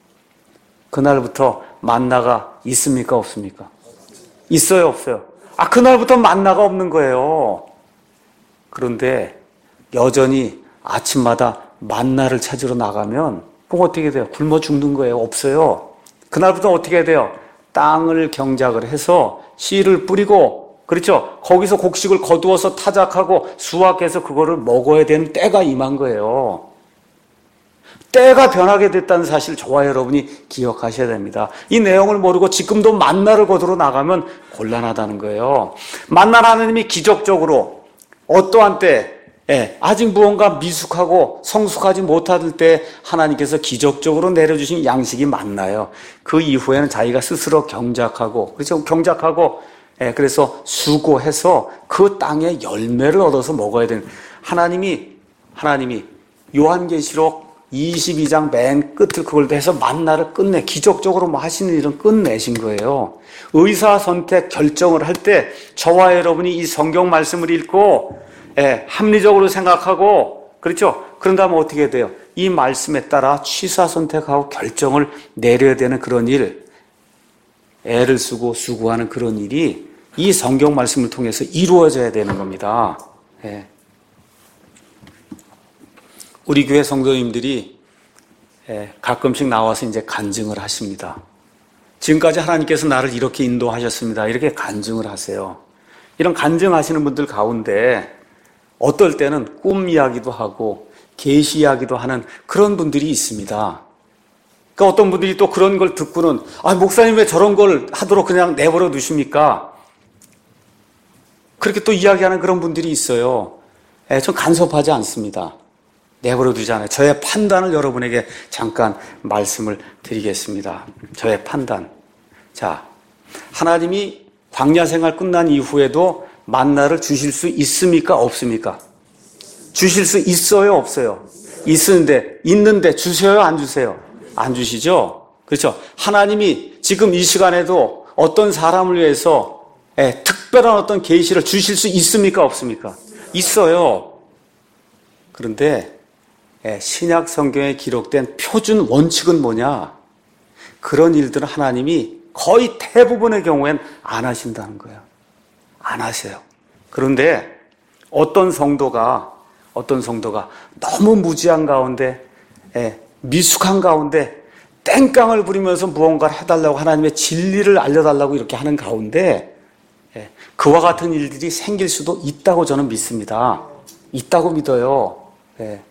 그날부터 만나가 있습니까? 없습니까? 있어요? 없어요? 아, 그날부터 만나가 없는 거예요. 그런데 여전히 아침마다 만나를 찾으러 나가면 그럼 어떻게 돼요? 굶어 죽는 거예요? 없어요. 그날부터 어떻게 해야 돼요? 땅을 경작을 해서 씨를 뿌리고 그렇죠? 거기서 곡식을 거두어서 타작하고 수확해서 그거를 먹어야 되는 때가 임한 거예요. 때가 변하게 됐다는 사실 저와 여러분이 기억하셔야 됩니다. 이 내용을 모르고 지금도 만나를 거두러 나가면 곤란하다는 거예요. 만나는 하나님이 기적적으로 어떠한 때 예, 아직 무언가 미숙하고 성숙하지 못할 때 하나님께서 기적적으로 내려주신 양식이 만나요. 그 이후에는 자기가 스스로 경작하고 그렇죠? 경작하고 예, 그래서 수고해서 그 땅에 열매를 얻어서 먹어야 되는 하나님이 하나님이 요한계시록 이십이 장 맨 끝을 그걸 해서 만나를 끝내 기적적으로 뭐 하시는 일은 끝내신 거예요. 의사 선택 결정을 할 때 저와 여러분이 이 성경 말씀을 읽고 예, 합리적으로 생각하고 그렇죠? 그런 다음에 어떻게 돼요? 이 말씀에 따라 취사 선택하고 결정을 내려야 되는 그런 일, 애를 쓰고 수고하는 그런 일이 이 성경 말씀을 통해서 이루어져야 되는 겁니다. 예. 우리 교회 성도님들이 예, 가끔씩 나와서 이제 간증을 하십니다. 지금까지 하나님께서 나를 이렇게 인도하셨습니다. 이렇게 간증을 하세요. 이런 간증하시는 분들 가운데 어떨 때는 꿈 이야기도 하고 계시 이야기도 하는 그런 분들이 있습니다. 그러니까 어떤 분들이 또 그런 걸 듣고는 아, 목사님 왜 저런 걸 하도록 그냥 내버려 두십니까? 그렇게 또 이야기하는 그런 분들이 있어요. 예, 전 간섭하지 않습니다. 내버려 두지 않아요. 저의 판단을 여러분에게 잠깐 말씀을 드리겠습니다. 저의 판단. 자, 하나님이 광야 생활 끝난 이후에도 만나를 주실 수 있습니까? 없습니까? 주실 수 있어요? 없어요? 있는데, 있는데 주세요? 안 주세요? 안 주시죠? 그렇죠? 하나님이 지금 이 시간에도 어떤 사람을 위해서 예, 특별한 어떤 계시를 주실 수 있습니까? 없습니까? 있어요. 그런데 예, 신약 성경에 기록된 표준 원칙은 뭐냐? 그런 일들은 하나님이 거의 대부분의 경우엔 안 하신다는 거예요. 안 하세요. 그런데 어떤 성도가 어떤 성도가 너무 무지한 가운데 예, 미숙한 가운데 땡깡을 부리면서 무언가를 해달라고 하나님의 진리를 알려달라고 이렇게 하는 가운데 예, 그와 같은 일들이 생길 수도 있다고 저는 믿습니다. 있다고 믿어요. 예.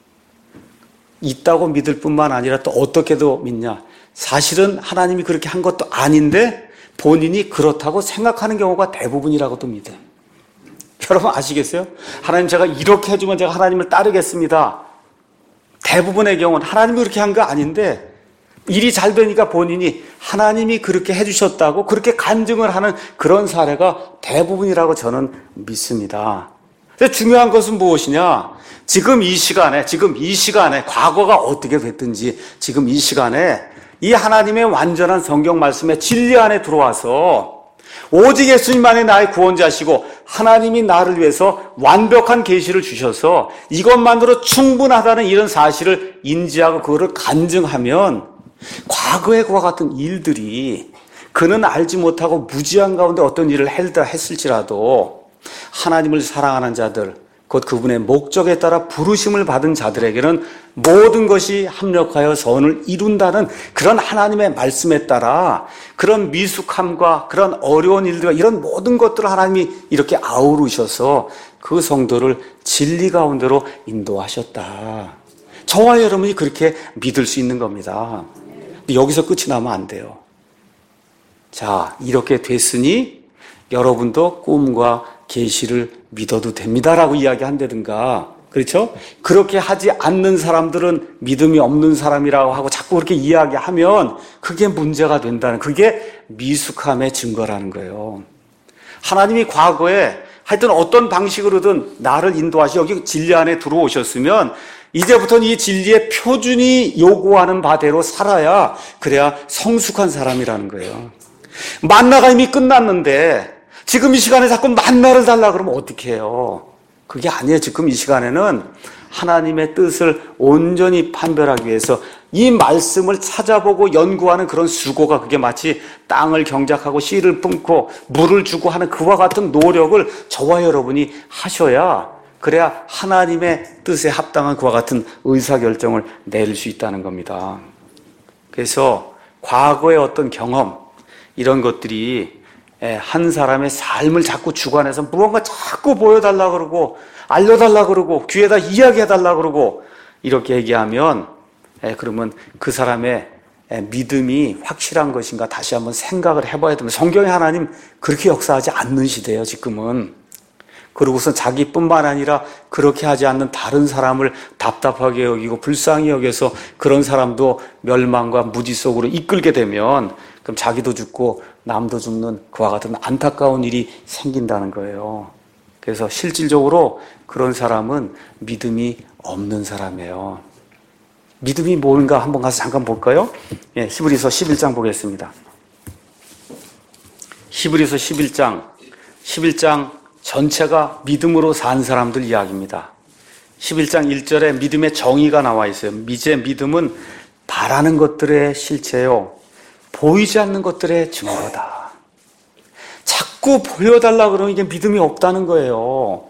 있다고 믿을 뿐만 아니라 또 어떻게도 믿냐? 사실은 하나님이 그렇게 한 것도 아닌데 본인이 그렇다고 생각하는 경우가 대부분이라고도 믿어요. 여러분 아시겠어요? 하나님 제가 이렇게 해주면 제가 하나님을 따르겠습니다. 대부분의 경우는 하나님이 그렇게 한 거 아닌데 일이 잘 되니까 본인이 하나님이 그렇게 해주셨다고 그렇게 간증을 하는 그런 사례가 대부분이라고 저는 믿습니다. 근데 중요한 것은 무엇이냐? 지금 이 시간에, 지금 이 시간에 과거가 어떻게 됐든지 지금 이 시간에 이 하나님의 완전한 성경 말씀의 진리 안에 들어와서 오직 예수님만이 나의 구원자시고 하나님이 나를 위해서 완벽한 계시를 주셔서 이것만으로 충분하다는 이런 사실을 인지하고 그거를 간증하면 과거의 그와 같은 일들이 그는 알지 못하고 무지한 가운데 어떤 일을 했을지라도 하나님을 사랑하는 자들, 곧 그분의 목적에 따라 부르심을 받은 자들에게는 모든 것이 합력하여 선을 이룬다는 그런 하나님의 말씀에 따라 그런 미숙함과 그런 어려운 일들과 이런 모든 것들을 하나님이 이렇게 아우르셔서 그 성도를 진리 가운데로 인도하셨다. 저와 여러분이 그렇게 믿을 수 있는 겁니다. 근데 여기서 끝이 나면 안 돼요. 자, 이렇게 됐으니 여러분도 꿈과 계시를 믿어도 됩니다라고 이야기한다든가, 그렇죠? 그렇게 하지 않는 사람들은 믿음이 없는 사람이라고 하고 자꾸 그렇게 이야기하면 그게 문제가 된다는, 그게 미숙함의 증거라는 거예요. 하나님이 과거에 하여튼 어떤 방식으로든 나를 인도하시 여기 진리 안에 들어오셨으면 이제부터는 이 진리의 표준이 요구하는 바대로 살아야 그래야 성숙한 사람이라는 거예요. 만나가 이미 끝났는데 지금 이 시간에 자꾸 만나를 달라 그러면 어떻게 해요? 그게 아니에요. 지금 이 시간에는 하나님의 뜻을 온전히 판별하기 위해서 이 말씀을 찾아보고 연구하는 그런 수고가, 그게 마치 땅을 경작하고 씨를 뿜고 물을 주고 하는 그와 같은 노력을 저와 여러분이 하셔야 그래야 하나님의 뜻에 합당한 그와 같은 의사결정을 내릴 수 있다는 겁니다. 그래서 과거의 어떤 경험, 이런 것들이 한 사람의 삶을 자꾸 주관해서 무언가 자꾸 보여달라 그러고 알려달라 그러고 귀에다 이야기해달라 그러고 이렇게 얘기하면 그러면 그 사람의 믿음이 확실한 것인가 다시 한번 생각을 해봐야 됩니다. 성경의 하나님 그렇게 역사하지 않는 시대예요, 지금은. 그러고서 자기뿐만 아니라 그렇게 하지 않는 다른 사람을 답답하게 여기고 불쌍히 여겨서 그런 사람도 멸망과 무지 속으로 이끌게 되면 그럼 자기도 죽고 남도 죽는 그와 같은 안타까운 일이 생긴다는 거예요. 그래서 실질적으로 그런 사람은 믿음이 없는 사람이에요. 믿음이 뭔가 한번 가서 잠깐 볼까요? 예, 히브리서 십일 장 보겠습니다. 히브리서 십일 장, 십일 장 전체가 믿음으로 산 사람들 이야기입니다. 십일 장 일 절에 믿음의 정의가 나와 있어요. 이제 믿음은 바라는 것들의 실체요, 보이지 않는 것들의 증거다. 자꾸 보여달라 그러면 이게 믿음이 없다는 거예요.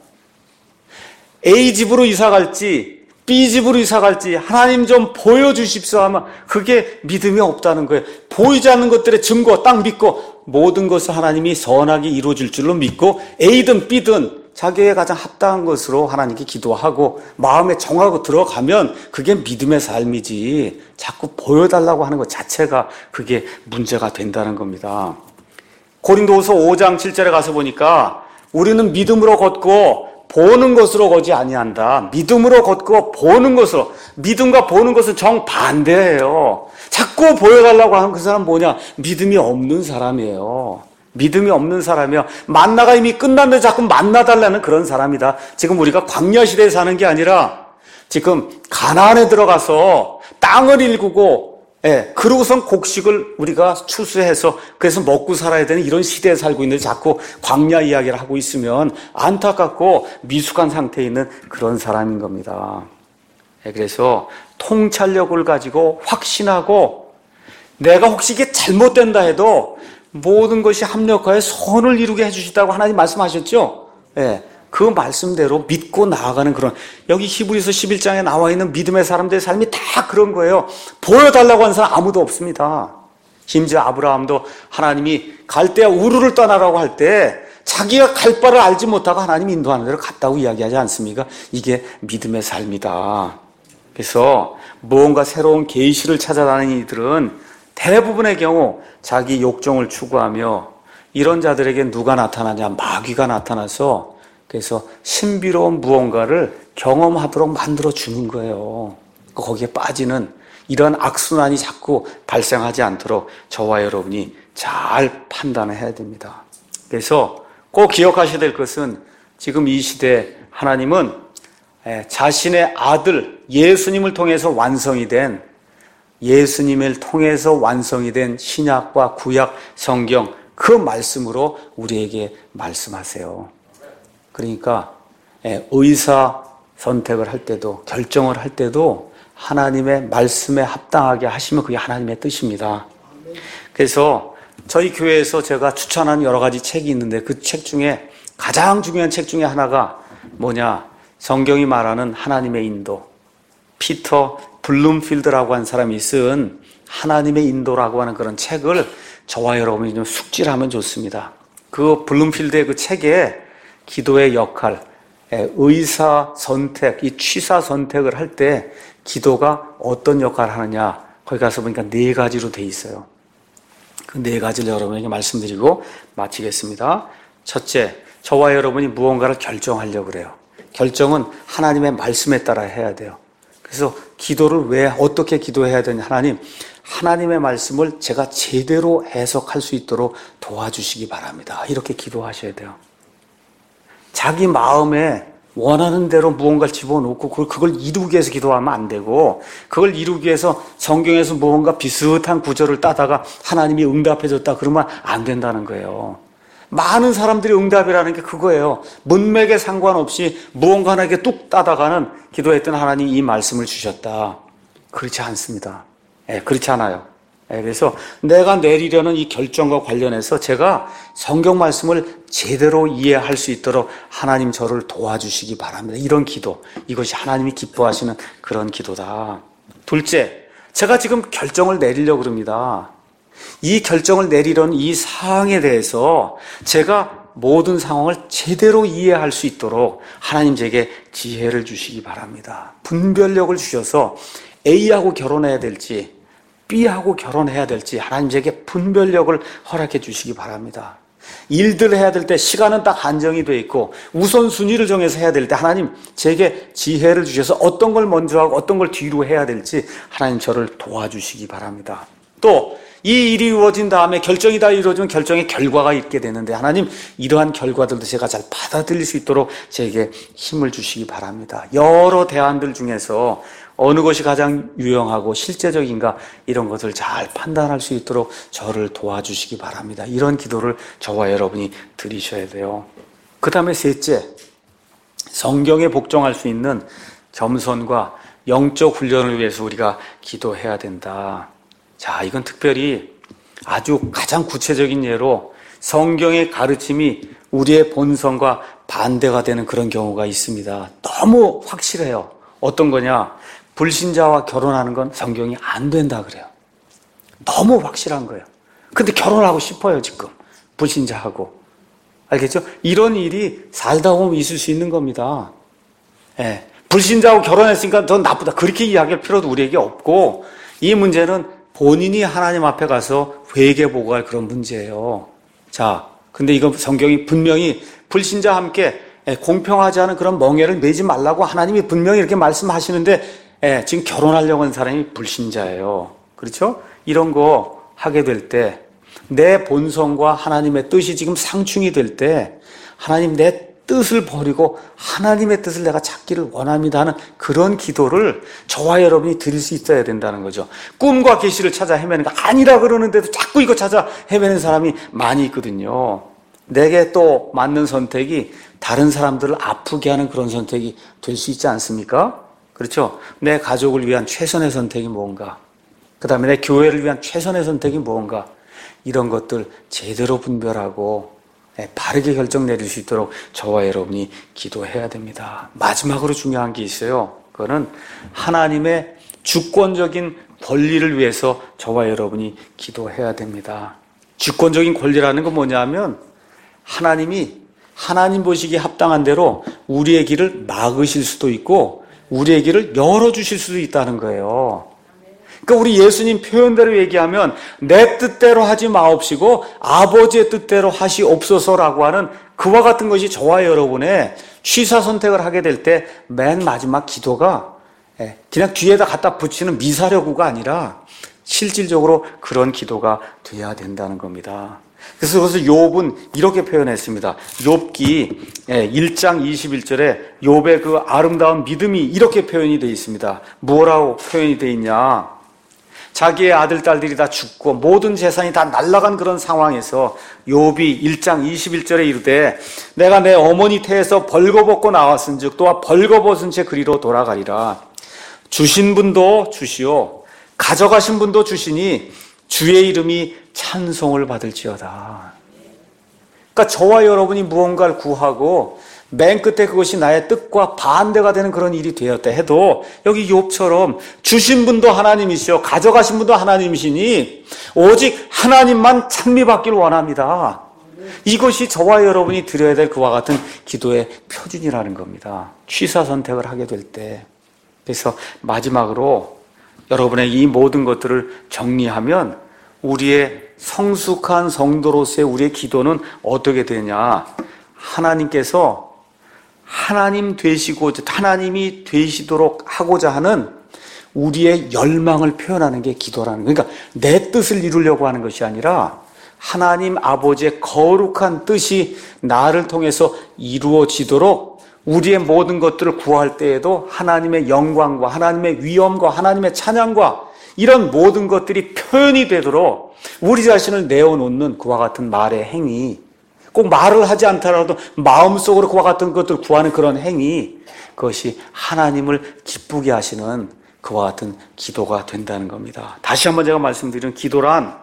A 집으로 이사 갈지 B 집으로 이사 갈지 하나님 좀 보여주십시오 하면 그게 믿음이 없다는 거예요. 보이지 않는 것들의 증거 딱 믿고 모든 것을 하나님이 선하게 이루어질 줄로 믿고 A든 B든 자기의 가장 합당한 것으로 하나님께 기도하고 마음에 정하고 들어가면 그게 믿음의 삶이지, 자꾸 보여달라고 하는 것 자체가 그게 문제가 된다는 겁니다. 고린도후서 오 장 칠 절에 가서 보니까 우리는 믿음으로 걷고 보는 것으로 걷지 아니한다. 믿음으로 걷고 보는 것으로. 믿음과 보는 것은 정반대예요. 자꾸 보여달라고 하는 그 사람 뭐냐? 믿음이 없는 사람이에요. 믿음이 없는 사람이요. 만나가 이미 끝났는데 자꾸 만나달라는 그런 사람이다. 지금 우리가 광야 시대에 사는 게 아니라 지금 가나안에 들어가서 땅을 일구고, 예, 그러고선 곡식을 우리가 추수해서 그래서 먹고 살아야 되는 이런 시대에 살고 있는데 자꾸 광야 이야기를 하고 있으면 안타깝고 미숙한 상태에 있는 그런 사람인 겁니다. 예, 그래서 통찰력을 가지고 확신하고 내가 혹시 이게 잘못된다 해도 모든 것이 합력하여 선을 이루게 해주시다고 하나님 말씀하셨죠? 예, 그 말씀대로 믿고 나아가는 그런, 여기 히브리서 십일 장에 나와 있는 믿음의 사람들의 삶이 다 그런 거예요. 보여달라고 하는 사람 아무도 없습니다. 심지어 아브라함도 하나님이 갈대아 우르를 떠나라고 할 때 자기가 갈 바를 알지 못하고 하나님 인도하는 대로 갔다고 이야기하지 않습니까? 이게 믿음의 삶이다. 그래서 무언가 새로운 계시를 찾아다니는 이들은 대부분의 경우 자기 욕정을 추구하며 이런 자들에게 누가 나타나냐? 마귀가 나타나서 그래서 신비로운 무언가를 경험하도록 만들어주는 거예요. 거기에 빠지는 이런 악순환이 자꾸 발생하지 않도록 저와 여러분이 잘 판단을 해야 됩니다. 그래서 꼭 기억하셔야 될 것은 지금 이 시대 하나님은 자신의 아들 예수님을 통해서 완성이 된 예수님을 통해서 완성이 된 신약과 구약 성경 그 말씀으로 우리에게 말씀하세요. 그러니까 의사 선택을 할 때도 결정을 할 때도 하나님의 말씀에 합당하게 하시면 그게 하나님의 뜻입니다. 그래서 저희 교회에서 제가 추천한 여러 가지 책이 있는데 그 책 중에 가장 중요한 책 중에 하나가 뭐냐? 성경이 말하는 하나님의 인도. 피터 블룸필드라고 하는 사람이 쓴 하나님의 인도라고 하는 그런 책을 저와 여러분이 좀 숙지를 하면 좋습니다. 그 블룸필드의 그 책에 기도의 역할, 의사 선택, 이 취사 선택을 할 때 기도가 어떤 역할을 하느냐 거기 가서 보니까 네 가지로 돼 있어요. 그 네 가지를 여러분에게 말씀드리고 마치겠습니다. 첫째, 저와 여러분이 무언가를 결정하려고 그래요. 결정은 하나님의 말씀에 따라 해야 돼요. 그래서 기도를 왜 어떻게 기도해야 되냐? 하나님, 하나님의 말씀을 제가 제대로 해석할 수 있도록 도와주시기 바랍니다. 이렇게 기도하셔야 돼요. 자기 마음에 원하는 대로 무언가를 집어넣고 그걸, 그걸 이루기 위해서 기도하면 안 되고 그걸 이루기 위해서 성경에서 무언가 비슷한 구절을 따다가 하나님이 응답해 줬다 그러면 안 된다는 거예요. 많은 사람들이 응답이라는 게 그거예요. 문맥에 상관없이 무언가 하나에게 뚝 따다가는 기도했던 하나님이 이 말씀을 주셨다. 그렇지 않습니다. 예, 그렇지 않아요. 예, 그래서 내가 내리려는 이 결정과 관련해서 제가 성경 말씀을 제대로 이해할 수 있도록 하나님 저를 도와주시기 바랍니다. 이런 기도, 이것이 하나님이 기뻐하시는 그런 기도다. 둘째, 제가 지금 결정을 내리려고 그럽니다. 이 결정을 내리려는 이 사항에 대해서 제가 모든 상황을 제대로 이해할 수 있도록 하나님 제게 지혜를 주시기 바랍니다. 분별력을 주셔서 A하고 결혼해야 될지 B하고 결혼해야 될지 하나님 제게 분별력을 허락해 주시기 바랍니다. 일들을 해야 될 때 시간은 딱 한정이 돼 있고 우선순위를 정해서 해야 될 때 하나님 제게 지혜를 주셔서 어떤 걸 먼저 하고 어떤 걸 뒤로 해야 될지 하나님 저를 도와주시기 바랍니다. 또 이 일이 이루어진 다음에 결정이 다 이루어지면 결정의 결과가 있게 되는데 하나님 이러한 결과들도 제가 잘 받아들일 수 있도록 제게 힘을 주시기 바랍니다. 여러 대안들 중에서 어느 것이 가장 유용하고 실제적인가 이런 것을 잘 판단할 수 있도록 저를 도와주시기 바랍니다. 이런 기도를 저와 여러분이 드리셔야 돼요. 그 다음에 셋째, 성경에 복종할 수 있는 겸손과 영적 훈련을 위해서 우리가 기도해야 된다. 자, 이건 특별히 아주 가장 구체적인 예로 성경의 가르침이 우리의 본성과 반대가 되는 그런 경우가 있습니다. 너무 확실해요. 어떤 거냐? 불신자와 결혼하는 건 성경이 안 된다 그래요. 너무 확실한 거예요. 근데 결혼하고 싶어요, 지금. 불신자하고. 알겠죠? 이런 일이 살다 보면 있을 수 있는 겁니다. 예. 불신자하고 결혼했으니까 더 나쁘다. 그렇게 이야기할 필요도 우리에게 없고, 이 문제는 본인이 하나님 앞에 가서 회개보고 할 그런 문제예요. 자, 근데 이거 성경이 분명히 불신자와 함께 공평하지 않은 그런 멍에를 매지 말라고 하나님이 분명히 이렇게 말씀하시는데 예, 지금 결혼하려고 하는 사람이 불신자예요. 그렇죠? 이런 거 하게 될 때 내 본성과 하나님의 뜻이 지금 상충이 될 때 하나님 내 뜻을 버리고 하나님의 뜻을 내가 찾기를 원합니다 하는 그런 기도를 저와 여러분이 드릴 수 있어야 된다는 거죠. 꿈과 계시를 찾아 헤매는 거 아니라 그러는데도 자꾸 이거 찾아 헤매는 사람이 많이 있거든요. 내게 또 맞는 선택이 다른 사람들을 아프게 하는 그런 선택이 될 수 있지 않습니까? 그렇죠? 내 가족을 위한 최선의 선택이 뭔가, 그 다음에 내 교회를 위한 최선의 선택이 뭔가, 이런 것들 제대로 분별하고 바르게 결정 내릴 수 있도록 저와 여러분이 기도해야 됩니다. 마지막으로 중요한 게 있어요. 그거는 하나님의 주권적인 권리를 위해서 저와 여러분이 기도해야 됩니다. 주권적인 권리라는 건 뭐냐면 하나님이 하나님 보시기에 합당한 대로 우리의 길을 막으실 수도 있고 우리의 길을 열어주실 수도 있다는 거예요. 그러니까 우리 예수님 표현대로 얘기하면 내 뜻대로 하지 마옵시고 아버지의 뜻대로 하시옵소서라고 하는 그와 같은 것이 저와 여러분의 취사 선택을 하게 될 때 맨 마지막 기도가 그냥 뒤에다 갖다 붙이는 미사려구가 아니라 실질적으로 그런 기도가 돼야 된다는 겁니다. 그래서 그래서 욥은 이렇게 표현했습니다. 욥기 일 장 이십일 절에 욥의 그 아름다운 믿음이 이렇게 표현이 되어 있습니다. 뭐라고 표현이 되어 있냐? 자기의 아들, 딸들이 다 죽고 모든 재산이 다 날아간 그런 상황에서 욥이 일 장 이십일 절에 이르되 내가 내 어머니 태에서 벌거벗고 나왔은즉 또한 벌거벗은 채 그리로 돌아가리라. 주신 분도 주시오 가져가신 분도 주시니 주의 이름이 찬송을 받을지어다. 그러니까 저와 여러분이 무언가를 구하고 맨 끝에 그것이 나의 뜻과 반대가 되는 그런 일이 되었다 해도 여기 욥처럼 주신 분도 하나님이시오 가져가신 분도 하나님이시니 오직 하나님만 찬미받기를 원합니다. 이것이 저와 여러분이 드려야 될 그와 같은 기도의 표준이라는 겁니다. 취사 선택을 하게 될 때. 그래서 마지막으로 여러분의 이 모든 것들을 정리하면 우리의 성숙한 성도로서의 우리의 기도는 어떻게 되냐? 하나님께서 하나님 되시고 하나님이 되시도록 하고자 하는 우리의 열망을 표현하는 게 기도라는 거예요. 그러니까 내 뜻을 이루려고 하는 것이 아니라 하나님 아버지의 거룩한 뜻이 나를 통해서 이루어지도록 우리의 모든 것들을 구할 때에도 하나님의 영광과 하나님의 위엄과 하나님의 찬양과 이런 모든 것들이 표현이 되도록 우리 자신을 내어놓는 그와 같은 말의 행위, 꼭 말을 하지 않더라도 마음속으로 그와 같은 것들을 구하는 그런 행위, 그것이 하나님을 기쁘게 하시는 그와 같은 기도가 된다는 겁니다. 다시 한번 제가 말씀드리는 기도란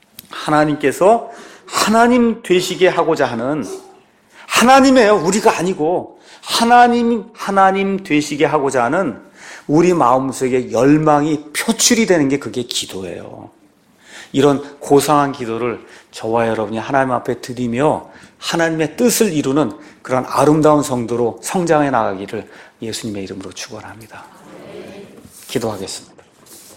하나님께서 하나님 되시게 하고자 하는, 하나님이에요. 우리가 아니고 하나님 하나님 되시게 하고자 하는 우리 마음속에 열망이 표출이 되는 게 그게 기도예요. 이런 고상한 기도를 저와 여러분이 하나님 앞에 드리며 하나님의 뜻을 이루는 그런 아름다운 성도로 성장해 나가기를 예수님의 이름으로 축원합니다. 기도하겠습니다.